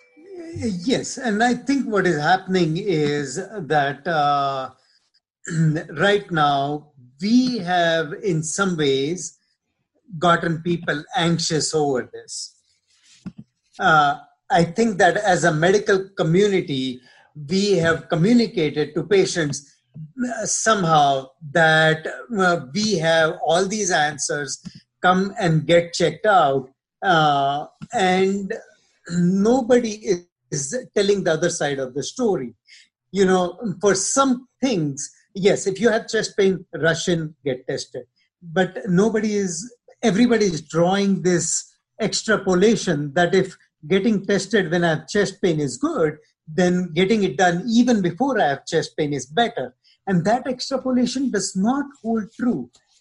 Yes, and I think what is happening is that uh, right now we have in some ways gotten people anxious over this. Uh, I think that as a medical community, we have communicated to patients somehow that uh, we have all these answers, come and get checked out. Uh, and nobody is, is telling the other side of the story. You know, for some things, yes, if you have chest pain, rush in, get tested. But nobody is, everybody is drawing this extrapolation that if getting tested when I have chest pain is good, then getting it done even before I have chest pain is better. And that extrapolation does not hold true.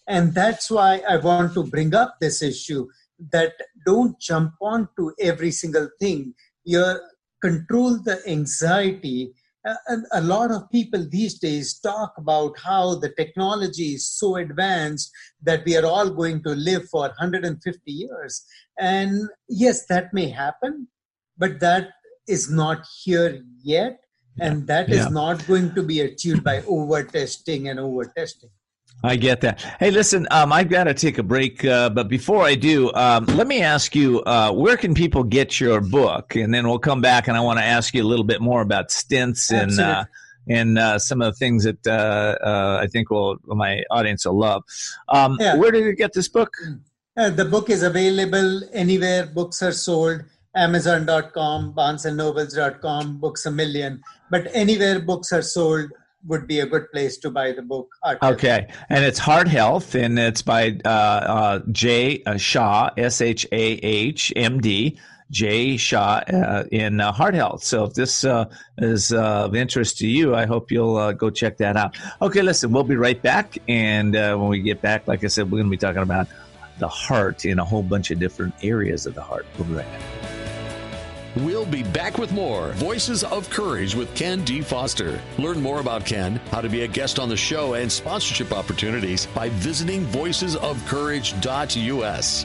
And that's why I want to bring up this issue, that don't jump onto every single thing. You control the anxiety. Uh, and a lot of people these days talk about how the technology is so advanced that we are all going to live for one hundred fifty years. And yes, that may happen, but that is not here yet. And that Yeah. is not going to be achieved by over-testing and over-testing. I get that. Hey, listen, um, I've got to take a break, uh, but before I do, um, let me ask you, uh, where can people get your book? And then we'll come back, and I want to ask you a little bit more about stents and uh, and uh, some of the things that uh, uh, I think will my audience will love. Um, Yeah. Where did you get this book? Uh, the book is available anywhere books are sold, amazon dot com, barnes and nobles dot com, Books A Million. But anywhere books are sold would be a good place to buy the book. Heart Health. Okay, and it's Heart Health, and it's by uh, uh, Jay Shah, S H A H M D, Jay Shah uh, in uh, Heart Health. So if this uh, is uh, of interest to you, I hope you'll uh, go check that out. Okay, listen, we'll be right back, and uh, when we get back, like I said, we're going to be talking about the heart in a whole bunch of different areas of the heart. We'll be right back. We'll be back with more Voices of Courage with Ken D. Foster. Learn more about Ken, how to be a guest on the show, and sponsorship opportunities by visiting voices of courage dot U S.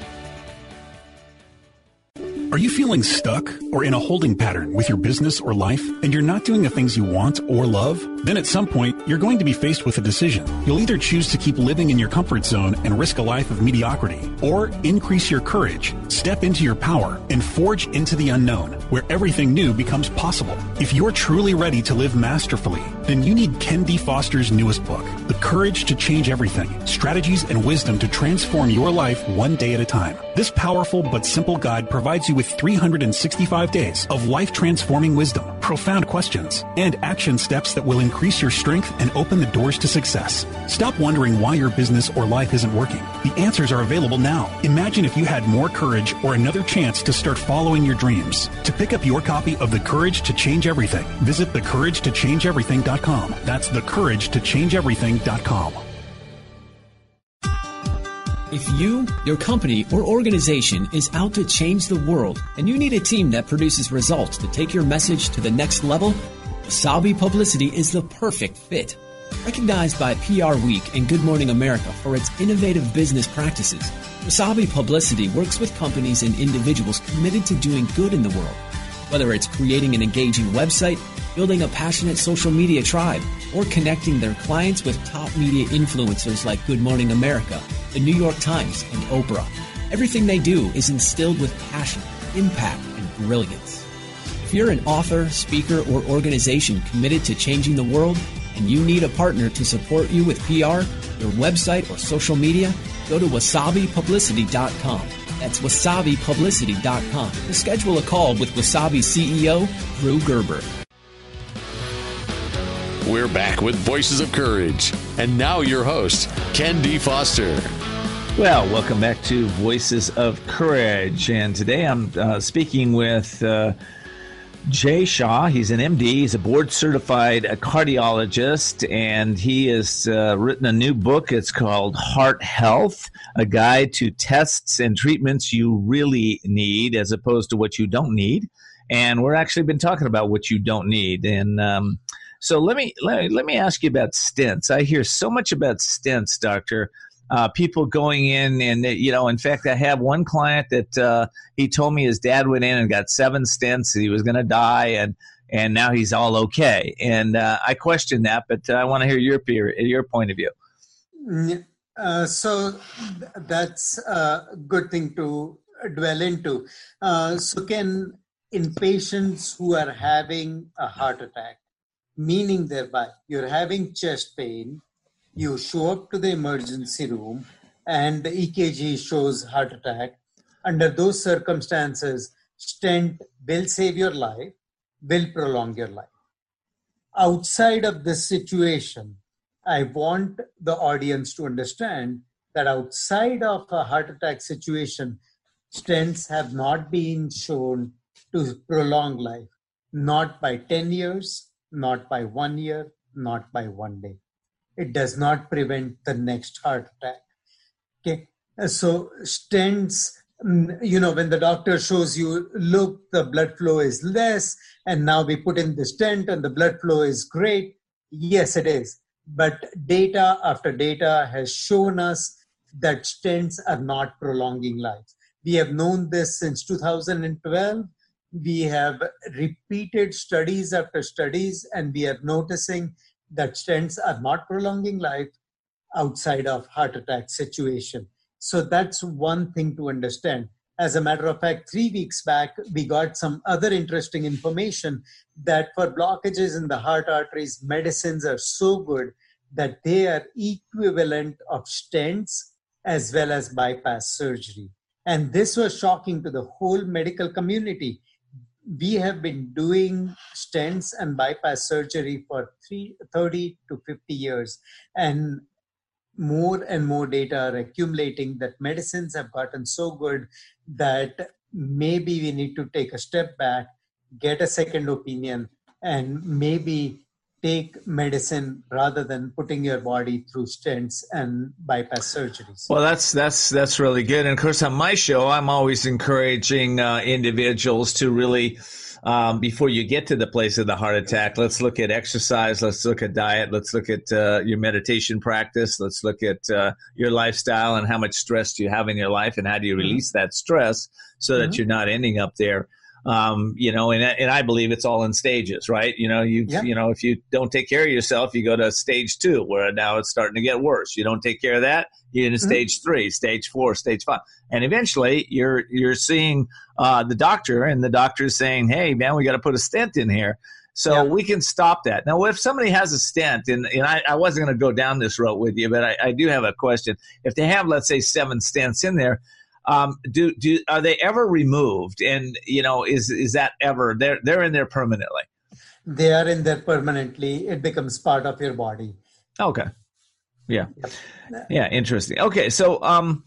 Are you feeling stuck or in a holding pattern with your business or life, and you're not doing the things you want or love? Then at some point, you're going to be faced with a decision. You'll either choose to keep living in your comfort zone and risk a life of mediocrity, or increase your courage, step into your power, and forge into the unknown, where everything new becomes possible. If you're truly ready to live masterfully, then you need Ken D. Foster's newest book, The Courage to Change Everything, Strategies and Wisdom to Transform Your Life One Day at a Time. This powerful but simple guide provides you with three hundred sixty-five days of life-transforming wisdom, profound questions, and action steps that will increase your strength and open the doors to success. Stop wondering why your business or life isn't working. The answers are available now. Imagine if you had more courage or another chance to start following your dreams. To pick up your copy of The Courage to Change Everything, visit the courage to change everything dot com. That's the courage to change everything dot com. If you, your company, or organization is out to change the world and you need a team that produces results to take your message to the next level, Wasabi Publicity is the perfect fit. Recognized by P R Week and Good Morning America for its innovative business practices, Wasabi Publicity works with companies and individuals committed to doing good in the world. Whether it's creating an engaging website, building a passionate social media tribe, or connecting their clients with top media influencers like Good Morning America, the New York Times, and Oprah. Everything they do is instilled with passion, impact, and brilliance. If you're an author, speaker, or organization committed to changing the world, and you need a partner to support you with P R, your website, or social media, go to wasabi publicity dot com. That's wasabi publicity dot com to schedule a call with Wasabi C E O, Drew Gerber. We're back with Voices of Courage. And now your host, Ken D. Foster. Well, welcome back to Voices of Courage. And today I'm uh, speaking with uh, Jay Shah. He's an M D. He's a board-certified cardiologist, and he has uh, written a new book. It's called Heart Health, a guide to tests and treatments you really need as opposed to what you don't need. And we're actually been talking about what you don't need. And um, so let me, let me let me ask you about stents. I hear so much about stents, doctor. Uh, people going in and, you know, in fact, I have one client that uh, he told me his dad went in and got seven stents and he was going to die, and and now he's all okay. And uh, I question that, but I want to hear your peer, your point of view. Uh, so th- that's a good thing to dwell into. Uh, so Ken, in patients who are having a heart attack, meaning thereby you're having chest pain, you show up to the emergency room and the E K G shows heart attack. Under those circumstances, stent will save your life, will prolong your life. Outside of this situation, I want the audience to understand that outside of a heart attack situation, stents have not been shown to prolong life, not by ten years, not by one year, not by one day. It does not prevent the next heart attack. Okay. So stents, you know, when the doctor shows you, look, the blood flow is less, and now we put in the stent and the blood flow is great. Yes, it is. But data after data has shown us that stents are not prolonging life. We have known this since two thousand twelve. We have repeated studies after studies, and we are noticing that stents are not prolonging life outside of heart attack situation. So that's one thing to understand. As a matter of fact, three weeks back, we got some other interesting information that for blockages in the heart arteries, medicines are so good that they are equivalent of stents as well as bypass surgery. And this was shocking to the whole medical community. We have been doing stents and bypass surgery for three, thirty to fifty years. And more and more data are accumulating that medicines have gotten so good that maybe we need to take a step back, get a second opinion, and maybe take medicine rather than putting your body through stents and bypass surgeries. Well, that's that's that's really good. And of course, on my show, I'm always encouraging uh, individuals to really, um, before you get to the place of the heart attack, let's look at exercise, let's look at diet, let's look at uh, your meditation practice, let's look at uh, your lifestyle and how much stress do you have in your life and how do you release mm-hmm. that stress so that mm-hmm. you're not ending up there. Um, you know, and, and I believe it's all in stages, right? You know, you, yeah. you know, if you don't take care of yourself, you go to stage two where now it's starting to get worse. You don't take care of that, you're in mm-hmm. stage three, stage four, stage five. And eventually you're, you're seeing, uh, the doctor and the doctor's saying, hey man, we got to put a stent in here. So yeah. we can stop that. Now, if somebody has a stent, and, and I, I wasn't going to go down this road with you, but I, I do have a question. If they have, let's say, seven stents in there, Um, do do are they ever removed? And you know, is is that ever they're they're in there permanently? They are in there permanently. It becomes part of your body. Okay. Yeah. Yep. Yeah. Interesting. Okay. So um,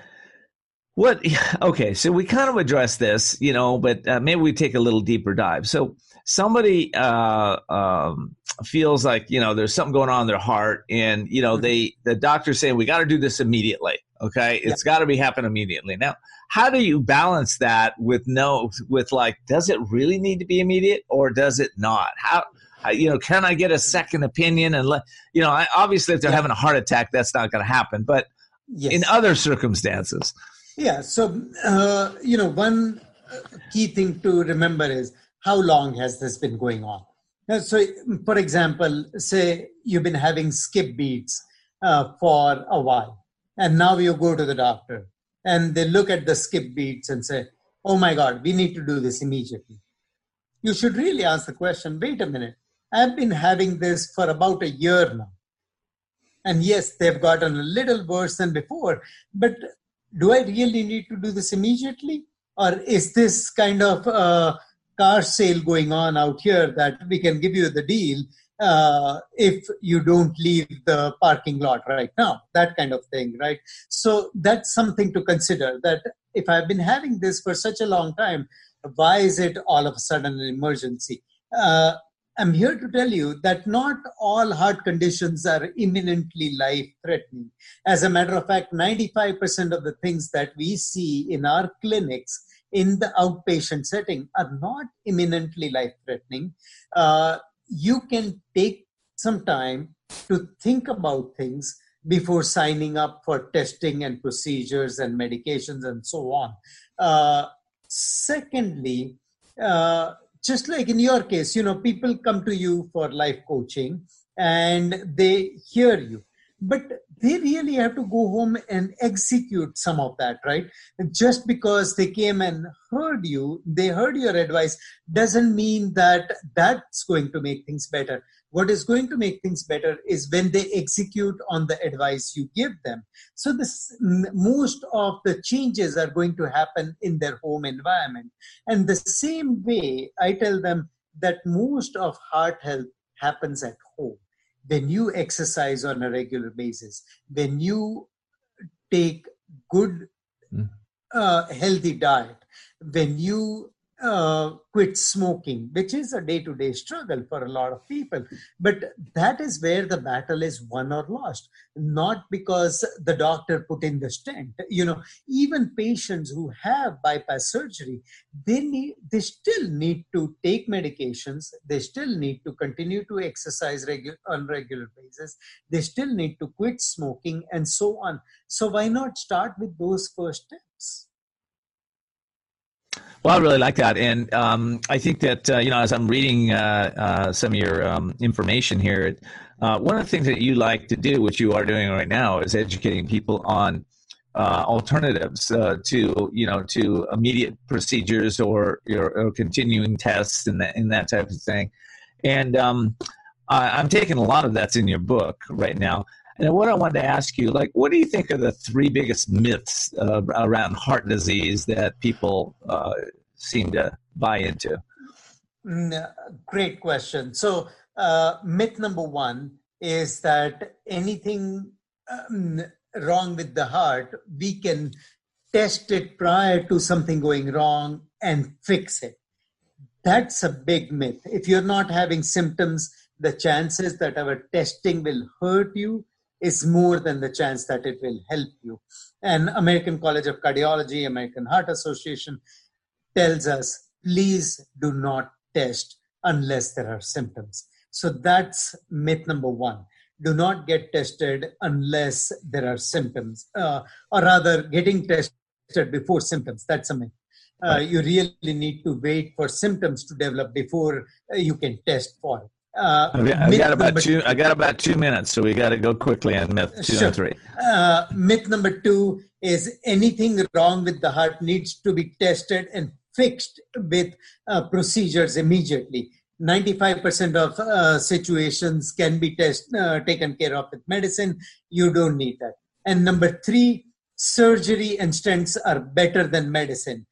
what? Okay. So we kind of addressed this, you know, but uh, maybe we take a little deeper dive. So somebody uh um feels like you know there's something going on in their heart, and you know they the doctor's saying we got to do this immediately. Okay, it's yep. got to be happen immediately. Now, how do you balance that with no, with like, does it really need to be immediate or does it not? How, you know, can I get a second opinion? And let, you know, I, obviously if they're yep. having a heart attack, that's not going to happen. But yes. in other circumstances, yeah. So uh, you know, one key thing to remember is how long has this been going on? Now, so, for example, say you've been having skip beats uh, for a while. And now you go to the doctor and they look at the skip beats and say, oh my God, we need to do this immediately. You should really ask the question, wait a minute, I've been having this for about a year now. And yes, they've gotten a little worse than before, but do I really need to do this immediately? Or is this kind of a car sale going on out here that we can give you the deal uh, if you don't leave the parking lot right now, that kind of thing, right? So that's something to consider, that if I've been having this for such a long time, why is it all of a sudden an emergency? Uh, I'm here to tell you that not all heart conditions are imminently life-threatening. As a matter of fact, ninety-five percent of the things that we see in our clinics in the outpatient setting are not imminently life-threatening. Uh, you can take some time to think about things before signing up for testing and procedures and medications and so on. Uh, secondly, uh, just like in your case, you know, people come to you for life coaching and they hear you, but they really have to go home and execute some of that, right? Just because they came and heard you, they heard your advice, doesn't mean that that's going to make things better. What is going to make things better is when they execute on the advice you give them. So this, most of the changes are going to happen in their home environment. And the same way, I tell them that most of heart health happens at home. When you exercise on a regular basis, when you take good, uh, healthy diet, when you uh, quit smoking, which is a day-to-day struggle for a lot of people. But that is where the battle is won or lost, not because the doctor put in the stent. You know, even patients who have bypass surgery, they need, they still need to take medications. They still need to continue to exercise regu- on regular basis. They still need to quit smoking and so on. So why not start with those first steps? Well, I really like that. And um, I think that, uh, you know, as I'm reading uh, uh, some of your um, information here, uh, one of the things that you like to do, which you are doing right now, is educating people on uh, alternatives uh, to, you know, to immediate procedures or, or, or continuing tests and that, and that type of thing. And um, I, I'm taking a lot of that's in your book right now. And what I wanted to ask you, like, what do you think are the three biggest myths uh, around heart disease that people uh, seem to buy into? Mm, great question. So, uh, myth number one is that anything um, wrong with the heart, we can test it prior to something going wrong and fix it. That's a big myth. If you're not having symptoms, the chances that our testing will hurt you is more than the chance that it will help you. And American College of Cardiology, American Heart Association tells us, please do not test unless there are symptoms. So that's myth number one. Do not get tested unless there are symptoms, uh, or rather getting tested before symptoms. That's a myth. Uh, you really need to wait for symptoms to develop before uh, you can test for it. Uh, I got about two. I got about two minutes, so we got to go quickly on myth two sure. and three. Uh, myth number two is anything wrong with the heart needs to be tested and fixed with uh, procedures immediately. ninety-five percent of uh, situations can be test, uh, taken care of with medicine. You don't need that. And number three, surgery and stents are better than medicine.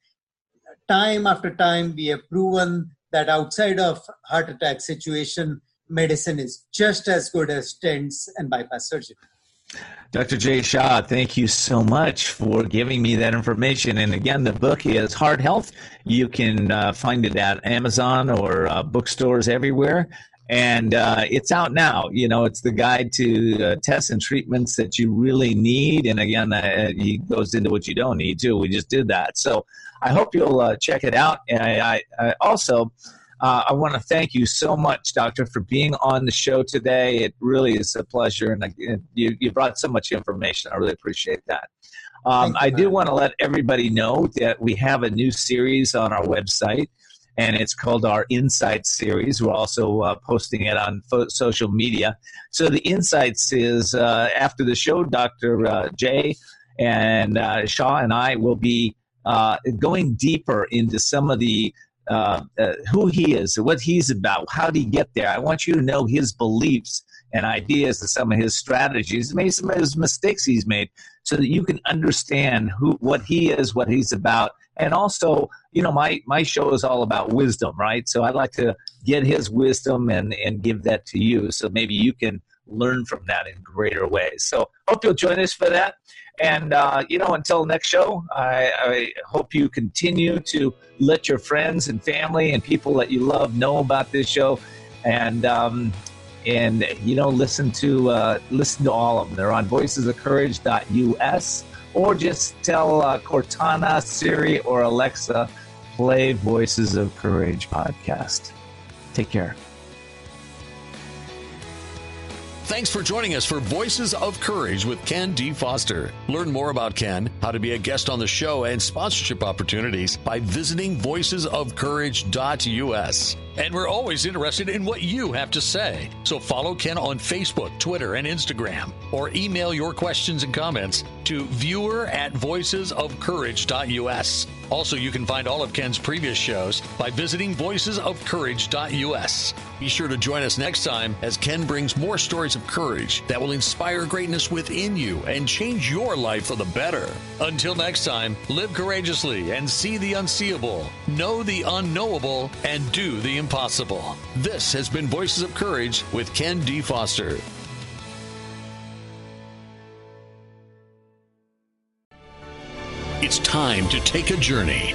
Time after time, we have proven that outside of heart attack situation, medicine is just as good as stents and bypass surgery. Doctor Jay Shah, thank you so much for giving me that information. And again, the book is Heart Health. You can uh, find it at Amazon or uh, bookstores everywhere. And uh, it's out now. You know, it's the guide to uh, tests and treatments that you really need. And again, uh, he goes into what you don't need too. We just did that. So I hope you'll uh, check it out. And I, I, I also, uh, I want to thank you so much, Doctor, for being on the show today. It really is a pleasure. And I, you, you brought so much information. I really appreciate that. Um, I do want to let everybody know that we have a new series on our website, and it's called our Insights series. We're also uh, posting it on fo- social media. So the Insights is uh, after the show, Doctor Uh, Jay and uh, Shah and I will be uh, going deeper into some of the uh, uh, who he is, what he's about, how did he get there. I want you to know his beliefs and ideas and some of his strategies, maybe some of his mistakes he's made, so that you can understand who, what he is, what he's about. And also, you know, my, my show is all about wisdom, right? So I'd like to get his wisdom and, and give that to you, so maybe you can learn from that in greater ways. So hope you'll join us for that. And, uh, you know, until next show, I, I hope you continue to let your friends and family and people that you love know about this show. And, um, and you know, listen to uh, listen to all of them. They're on voices of courage dot U S, or just tell uh, Cortana, Siri, or Alexa, play Voices of Courage podcast. Take care. Thanks for joining us for Voices of Courage with Ken D. Foster. Learn more about Ken, how to be a guest on the show, and sponsorship opportunities by visiting voices of courage dot U S. And we're always interested in what you have to say. So follow Ken on Facebook, Twitter, and Instagram, or email your questions and comments to viewer at voices of courage dot U S. Also, you can find all of Ken's previous shows by visiting voices of courage dot U S. Be sure to join us next time as Ken brings more stories of courage that will inspire greatness within you and change your life for the better. Until next time, live courageously and see the unseeable, know the unknowable, and do the impossible. This has been Voices of Courage with Ken D. Foster. It's time to take a journey,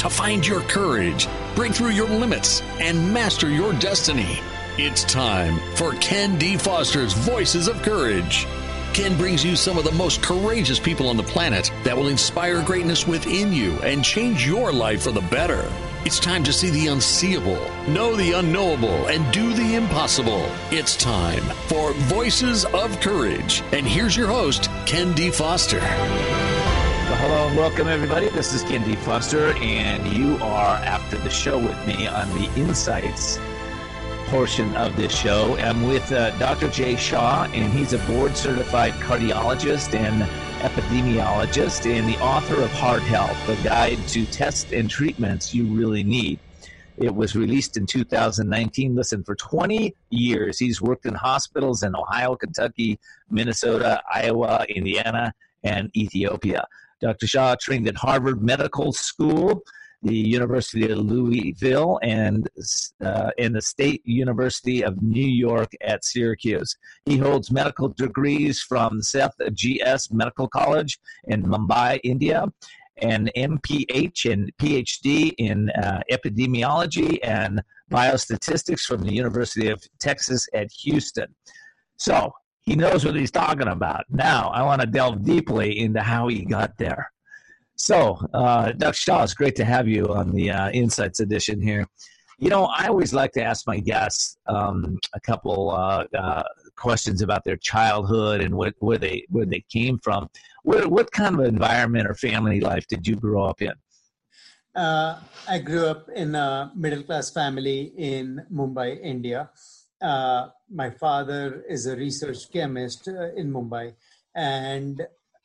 to find your courage, break through your limits, and master your destiny. It's time for Ken D. Foster's Voices of Courage. Ken brings you some of the most courageous people on the planet that will inspire greatness within you and change your life for the better. It's time to see the unseeable, know the unknowable, and do the impossible. It's time for Voices of Courage. And here's your host, Ken D. Foster. Well, hello and welcome, everybody. This is Ken D. Foster, and you are after the show with me on the Insights portion of this show. I'm with uh, Doctor Jay Shah, and he's a board-certified cardiologist and epidemiologist and the author of Heart Health, a guide to tests and treatments you really need. It was released in two thousand nineteen. Listen, for twenty years, he's worked in hospitals in Ohio, Kentucky, Minnesota, Iowa, Indiana, and Ethiopia. Doctor Shah trained at Harvard Medical School, the University of Louisville, and uh, and the State University of New York at Syracuse. He holds medical degrees from Seth G S Medical College in Mumbai, India, and M P H and P H D in uh, epidemiology and biostatistics from the University of Texas at Houston. So he knows what he's talking about. Now, I want to delve deeply into how he got there. So, uh, Doctor Shah, it's great to have you on the uh, Insights edition here. You know, I always like to ask my guests um, a couple uh, uh, questions about their childhood and what, where they where they came from. What, what kind of environment or family life did you grow up in? Uh, I grew up in a middle-class family in Mumbai, India. Uh, my father is a research chemist uh, in Mumbai, and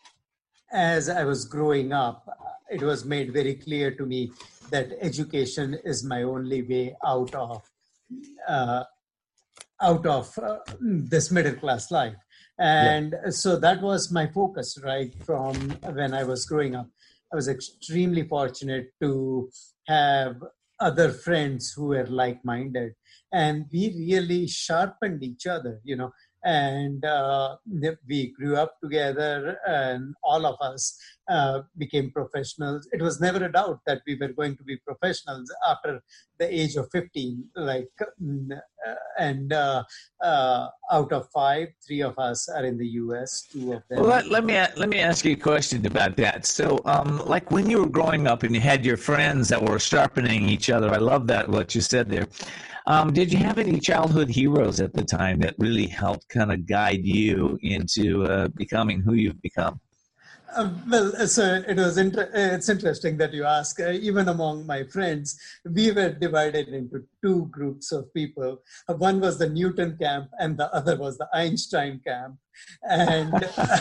as I was growing up, it was made very clear to me that education is my only way out of uh, out of uh, this middle class life. And yeah. So that was my focus right from when I was growing up. I was extremely fortunate to have other friends who were like-minded, and we really sharpened each other, you know. And uh, we grew up together, and all of us uh, became professionals. It was never a doubt that we were going to be professionals after the age of fifteen. Like, and uh, uh, out of five, three of us are in the U S. Two of them. Well, let, let me let me ask you a question about that. So, um, like when you were growing up and you had your friends that were sharpening each other, I love that what you said there. Um, did you have any childhood heroes at the time that really helped kind of guide you into uh, becoming who you've become? Uh, well, so it was. Inter- it's interesting that you ask. Uh, even among my friends, we were divided into two groups of people. Uh, one was the Newton camp, and the other was the Einstein camp. And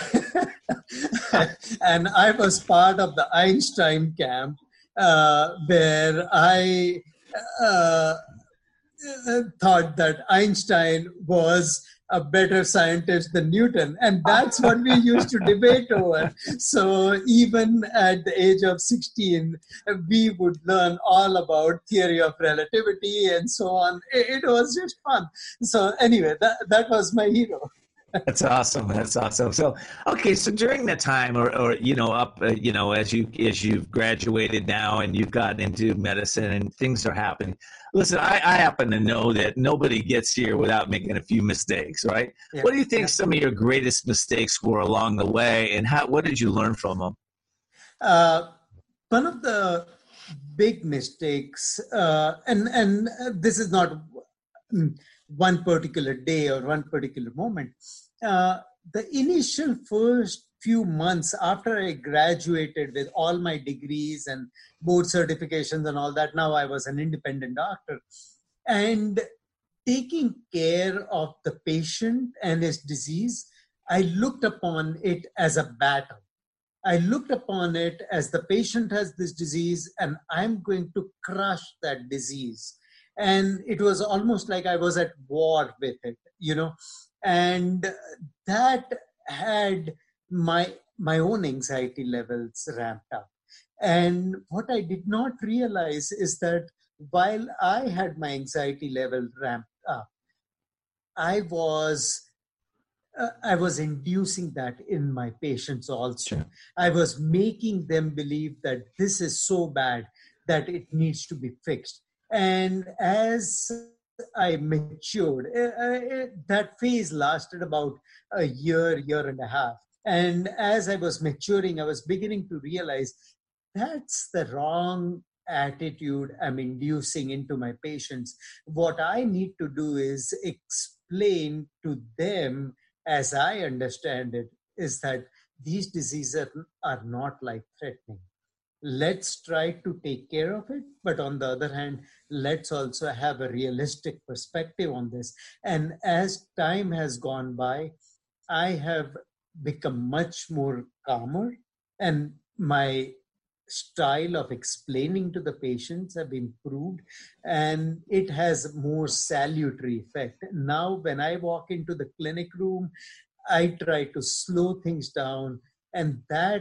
and I was part of the Einstein camp, uh, where I. Uh, thought that Einstein was a better scientist than Newton. And that's what we used to debate over. So even at the age of sixteen, we would learn all about theory of relativity and so on. It, it was just fun. So anyway, that, that was my hero. That's awesome. That's awesome. So, okay. So during that time, or, or you know, up, uh, you know, as you as you've graduated now and you've gotten into medicine and things are happening. Listen, I, I happen to know that nobody gets here without making a few mistakes, right? Yeah. What do you think yeah. some of your greatest mistakes were along the way, and how? What did you learn from them? Uh, one of the big mistakes, uh, and and this is not one particular day or one particular moment. Uh, the initial first few months after I graduated with all my degrees and board certifications and all that, now I was an independent doctor. And taking care of the patient and his disease, I looked upon it as a battle. I looked upon it as the patient has this disease and I'm going to crush that disease. And it was almost like I was at war with it, you know, and that had my my own anxiety levels ramped up. And what I did not realize is that while I had my anxiety level ramped up, I was uh, I was inducing that in my patients also. Sure. I was making them believe that this is so bad that it needs to be fixed. And as I matured, uh, uh, that phase lasted about a year, year and a half. And as I was maturing, I was beginning to realize that's the wrong attitude I'm inducing into my patients. What I need to do is explain to them, as I understand it, is that these diseases are not life-threatening. Let's try to take care of it. But on the other hand, let's also have a realistic perspective on this. And as time has gone by, I have become much more calmer, and my style of explaining to the patients have improved, and it has more salutary effect. Now, when I walk into the clinic room, I try to slow things down, and that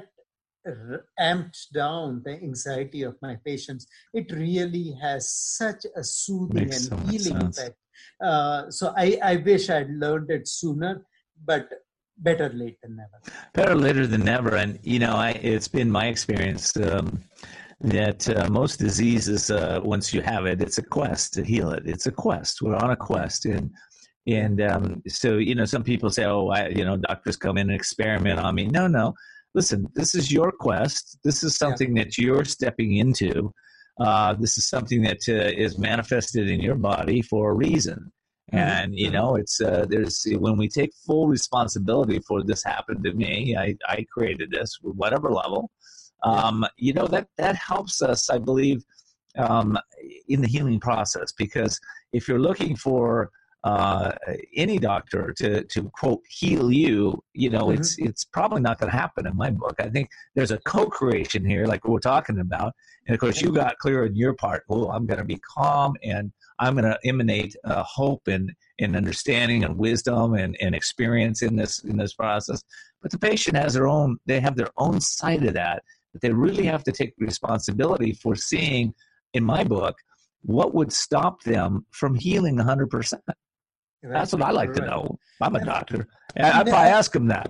amps down the anxiety of my patients. It really has such a soothing Makes and so much healing sense. effect. Uh, so I, I wish I'd learned it sooner, but better late than never. Better later than never. And, you know, I, it's been my experience um, that uh, most diseases, uh, once you have it, it's a quest to heal it. It's a quest. We're on a quest. And and um, so, you know, some people say, oh, I, you know, doctors come in and experiment on me. No, no. Listen, this is your quest. This is something yeah. that you're stepping into. Uh, this is something that uh, is manifested in your body for a reason. And, you know, it's uh, there's when we take full responsibility for this happened to me, I, I created this with whatever level, um, you know, that, that helps us, I believe, um, in the healing process. Because if you're looking for uh, any doctor to, to, quote, heal you, you know, mm-hmm. it's it's probably not going to happen in my book. I think there's a co-creation here, like we're talking about. And, of course, you got clear in your part, oh, I'm going to be calm and I'm going to emanate uh, hope and, and understanding and wisdom and, and experience in this in this process. But the patient has their own, they have their own side of that, that they really have to take responsibility for seeing, in my book, what would stop them from healing one hundred percent. That's what I like to know. I'm a doctor. I'd probably ask them that.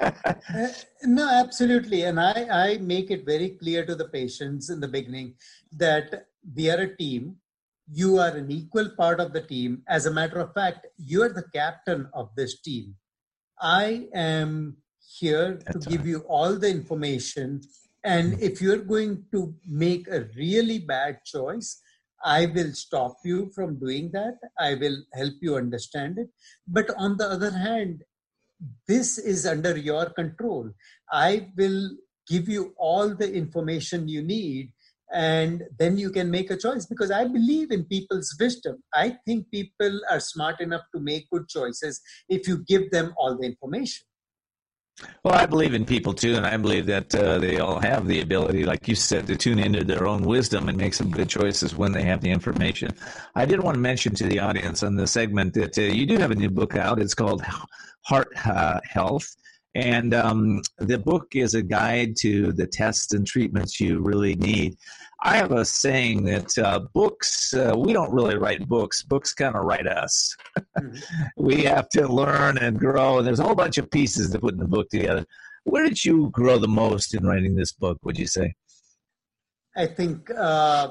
No, absolutely. And I, I make it very clear to the patients in the beginning that we are a team. You are an equal part of the team. As a matter of fact, you are the captain of this team. I am here That's to give right. you all the information. And if you're going to make a really bad choice, I will stop you from doing that. I will help you understand it. But on the other hand, this is under your control. I will give you all the information you need, and then you can make a choice, because I believe in people's wisdom. I think people are smart enough to make good choices if you give them all the information. Well, I believe in people too, and I believe that uh, they all have the ability, like you said, to tune into their own wisdom and make some good choices when they have the information. I did want to mention to the audience on the segment that uh, you do have a new book out. It's called Heart uh, Health, and um, the book is a guide to the tests and treatments you really need. I have a saying that uh, books, uh, we don't really write books. Books kind of write us. Mm-hmm. We have to learn and grow. And there's a whole bunch of pieces to put in the book together. Where did you grow the most in writing this book, would you say? I think uh,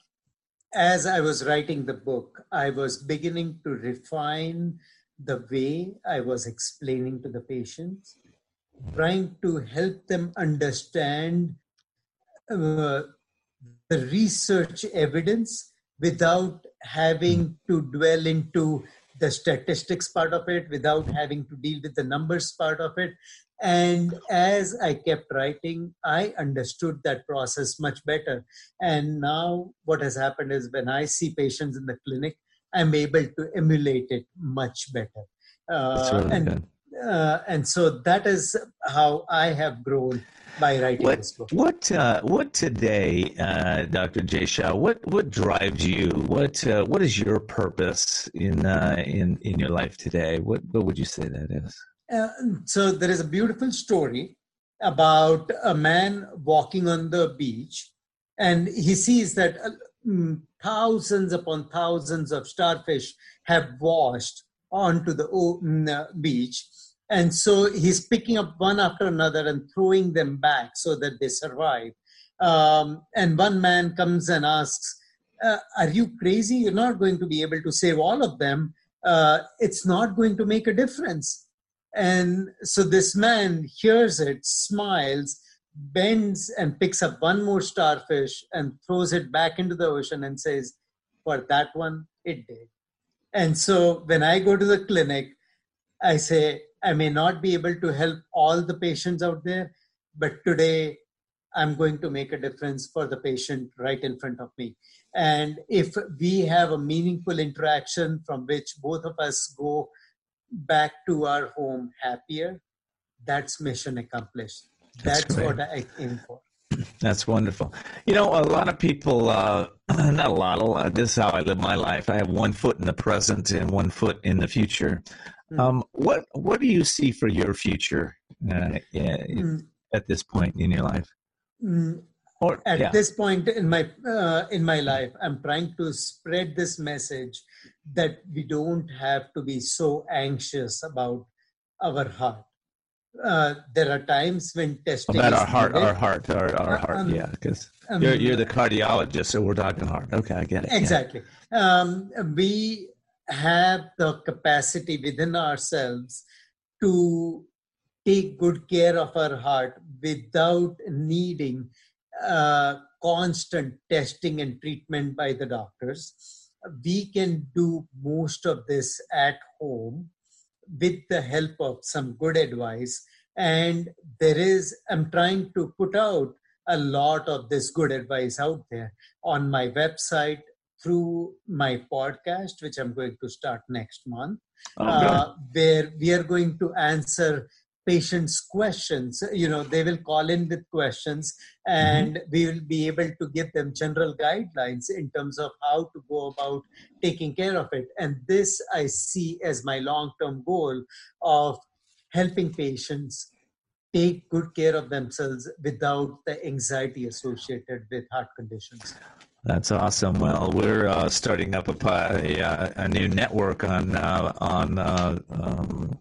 as I was writing the book, I was beginning to refine the way I was explaining to the patients, trying to help them understand uh, the research evidence without having to dwell into the statistics part of it, without having to deal with the numbers part of it. And as I kept writing, I understood that process much better. And now what has happened is when I see patients in the clinic, I'm able to emulate it much better. Uh, That's really and, good. Uh, and so that is how I have grown by writing what, this book. What uh, what today, uh, Doctor Jay Shah? What what drives you? What uh, what is your purpose in uh, in in your life today? What what would you say that is? Uh, so there is a beautiful story about a man walking on the beach, and he sees that uh, thousands upon thousands of starfish have washed onto the uh, beach. And so he's picking up one after another and throwing them back so that they survive. Um, and one man comes and asks, uh, are you crazy? You're not going to be able to save all of them. Uh, it's not going to make a difference. And so this man hears it, smiles, bends and picks up one more starfish and throws it back into the ocean and says, for that one, it did. And so when I go to the clinic, I say, I may not be able to help all the patients out there, but today I'm going to make a difference for the patient right in front of me. And if we have a meaningful interaction from which both of us go back to our home happier, that's mission accomplished. That's, that's what I aim for. That's wonderful. You know, a lot of people, uh, not a lot, a lot, this is how I live my life. I have one foot in the present and one foot in the future. Mm. Um, what what do you see for your future uh, mm. at this point in your life? Mm. Or, at yeah. this point in my uh, in my life, I'm trying to spread this message that we don't have to be so anxious about our heart. Uh, there are times when testing about is our heart, needed. our heart, our, our heart. Um, yeah, because um, you're you're the cardiologist, so we're talking heart. Okay, I get it. Exactly. Yeah. Um, we have the capacity within ourselves to take good care of our heart without needing uh, constant testing and treatment by the doctors. We can do most of this at home with the help of some good advice. And there is, I'm trying to put out a lot of this good advice out there on my website, through my podcast, which I'm going to start next month, okay. uh, where we are going to answer patients' questions. You know, they will call in with questions, and mm-hmm. we will be able to give them general guidelines in terms of how to go about taking care of it. And this I see as my long-term goal of helping patients take good care of themselves without the anxiety associated with heart conditions. That's awesome. Well, we're uh, starting up a, a, a new network on uh, on. Uh, um,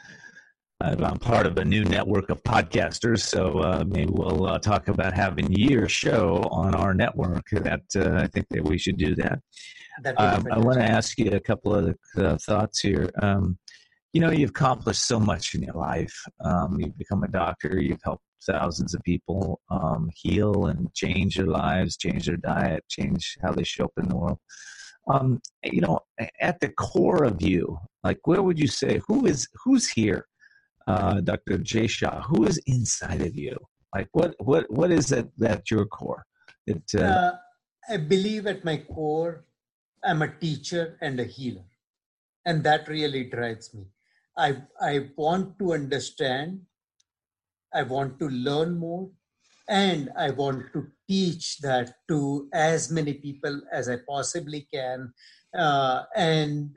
I'm part of a new network of podcasters, so uh, maybe we'll uh, talk about having your show on our network. That uh, I think that we should do that. Um, I want to ask you a couple of uh, thoughts here. Um, you know, you've accomplished so much in your life. Um, you've become a doctor. You've helped thousands of people um, heal and change their lives, change their diet, change how they show up in the world. Um, you know, at the core of you, like, where would you say, who is, who's here? Uh, Doctor Jay Shah, who is inside of you? Like, what, what, what is at, at your core? It, uh, uh, I believe at my core, I'm a teacher and a healer. And that really drives me. I, I want to understand, I want to learn more, and I want to teach that to as many people as I possibly can. Uh, and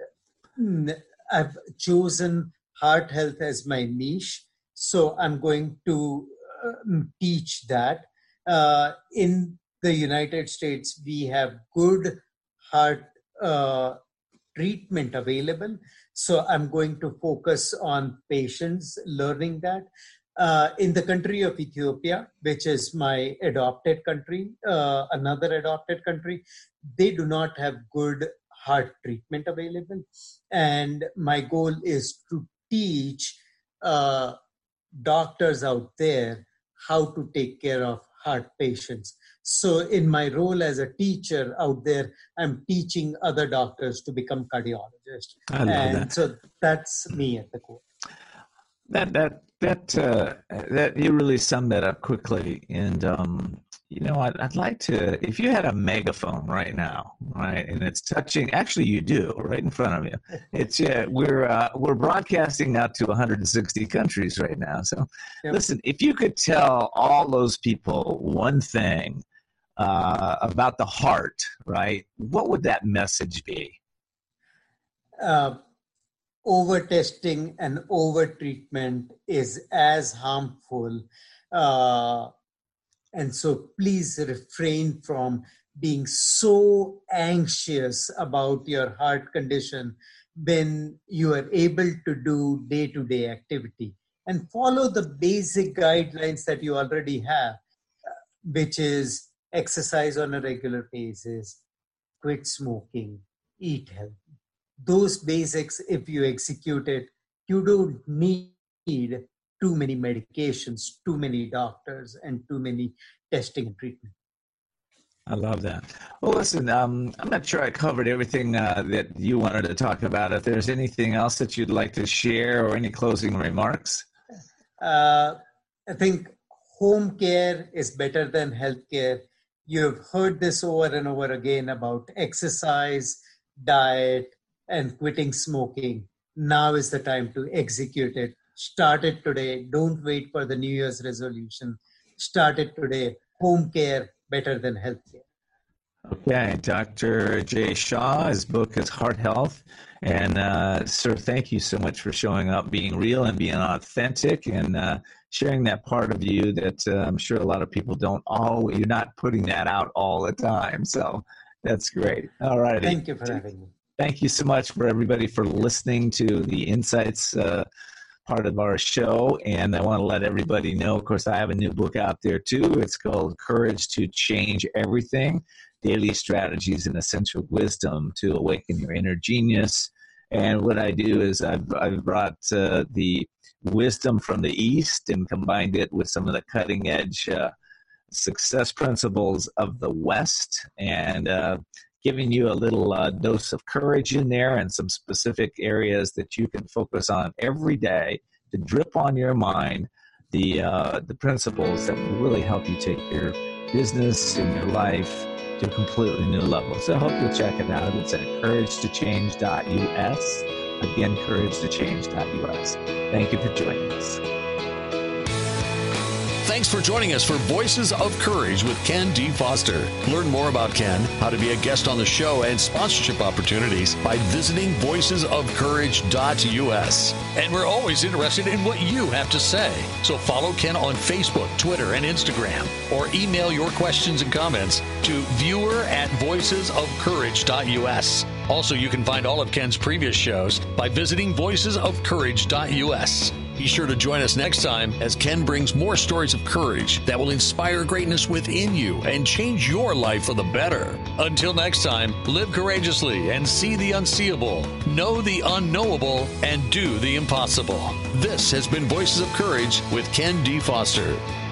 I've chosen heart health as my niche, so I'm going to uh, teach that. Uh, in the United States, we have good heart uh, treatment available, so I'm going to focus on patients learning that. Uh, in the country of Ethiopia, which is my adopted country, uh, another adopted country, they do not have good heart treatment available. And my goal is to teach uh, doctors out there how to take care of heart patients. So in my role as a teacher out there, I'm teaching other doctors to become cardiologists. I love and that. So that's me at the core. That, that, that, uh, that you really summed that up quickly. And, um, you know, I'd, I'd like to, if you had a megaphone right now, right, and it's touching, actually you do, right in front of you. It's, uh, we're, uh, we're broadcasting out to one hundred sixty countries right now. So yep. Listen, if you could tell all those people one thing uh, about the heart, right, what would that message be? Uh, over testing and over treatment is as harmful. Uh, and so please refrain from being so anxious about your heart condition when you are able to do day-to-day activity, and follow the basic guidelines that you already have. which is exercise on a regular basis, quit smoking, eat healthy. Those basics, if you execute it, you don't need too many medications, too many doctors, and too many testing and treatment. I love that. Well, listen, um, I'm not sure I covered everything uh, that you wanted to talk about. If there's anything else that you'd like to share or any closing remarks? Uh, I think home care is better than healthcare. You've heard this over and over again about exercise, diet, and quitting smoking. Now is the time to execute it. Start it today. Don't wait for the New Year's resolution. Start it today. Home care, better than healthcare. Okay, Doctor Jay Shah, his book is Heart Health. And, uh, sir, thank you so much for showing up, being real and being authentic, and uh, sharing that part of you that uh, I'm sure a lot of people don't all, you're not putting that out all the time. So that's great. All right. Thank you for having me. Thank you so much for everybody for listening to the Insights uh, part of our show. And I want to let everybody know, of course, I have a new book out there too. It's called Courage to Change Everything, Daily Strategies and Essential Wisdom to Awaken Your Inner Genius. And what I do is I've, I've brought uh, the wisdom from the East and combined it with some of the cutting edge uh, success principles of the West, and uh, giving you a little uh, dose of courage in there and some specific areas that you can focus on every day to drip on your mind the uh, the principles that will really help you take your business and your life to a completely new level. So I hope you'll check it out. It's at courage to change dot U S. Again, courage to change dot U S. Thank you for joining us. Thanks for joining us for Voices of Courage with Ken D. Foster. Learn more about Ken, how to be a guest on the show, and sponsorship opportunities by visiting voices of courage dot U S. And we're always interested in what you have to say. So follow Ken on Facebook, Twitter, and Instagram, or email your questions and comments to viewer at voices of courage dot U S. Also, you can find all of Ken's previous shows by visiting voices of courage dot U S. Be sure to join us next time as Ken brings more stories of courage that will inspire greatness within you and change your life for the better. Until next time, live courageously and see the unseeable, know the unknowable, and do the impossible. This has been Voices of Courage with Ken D. Foster.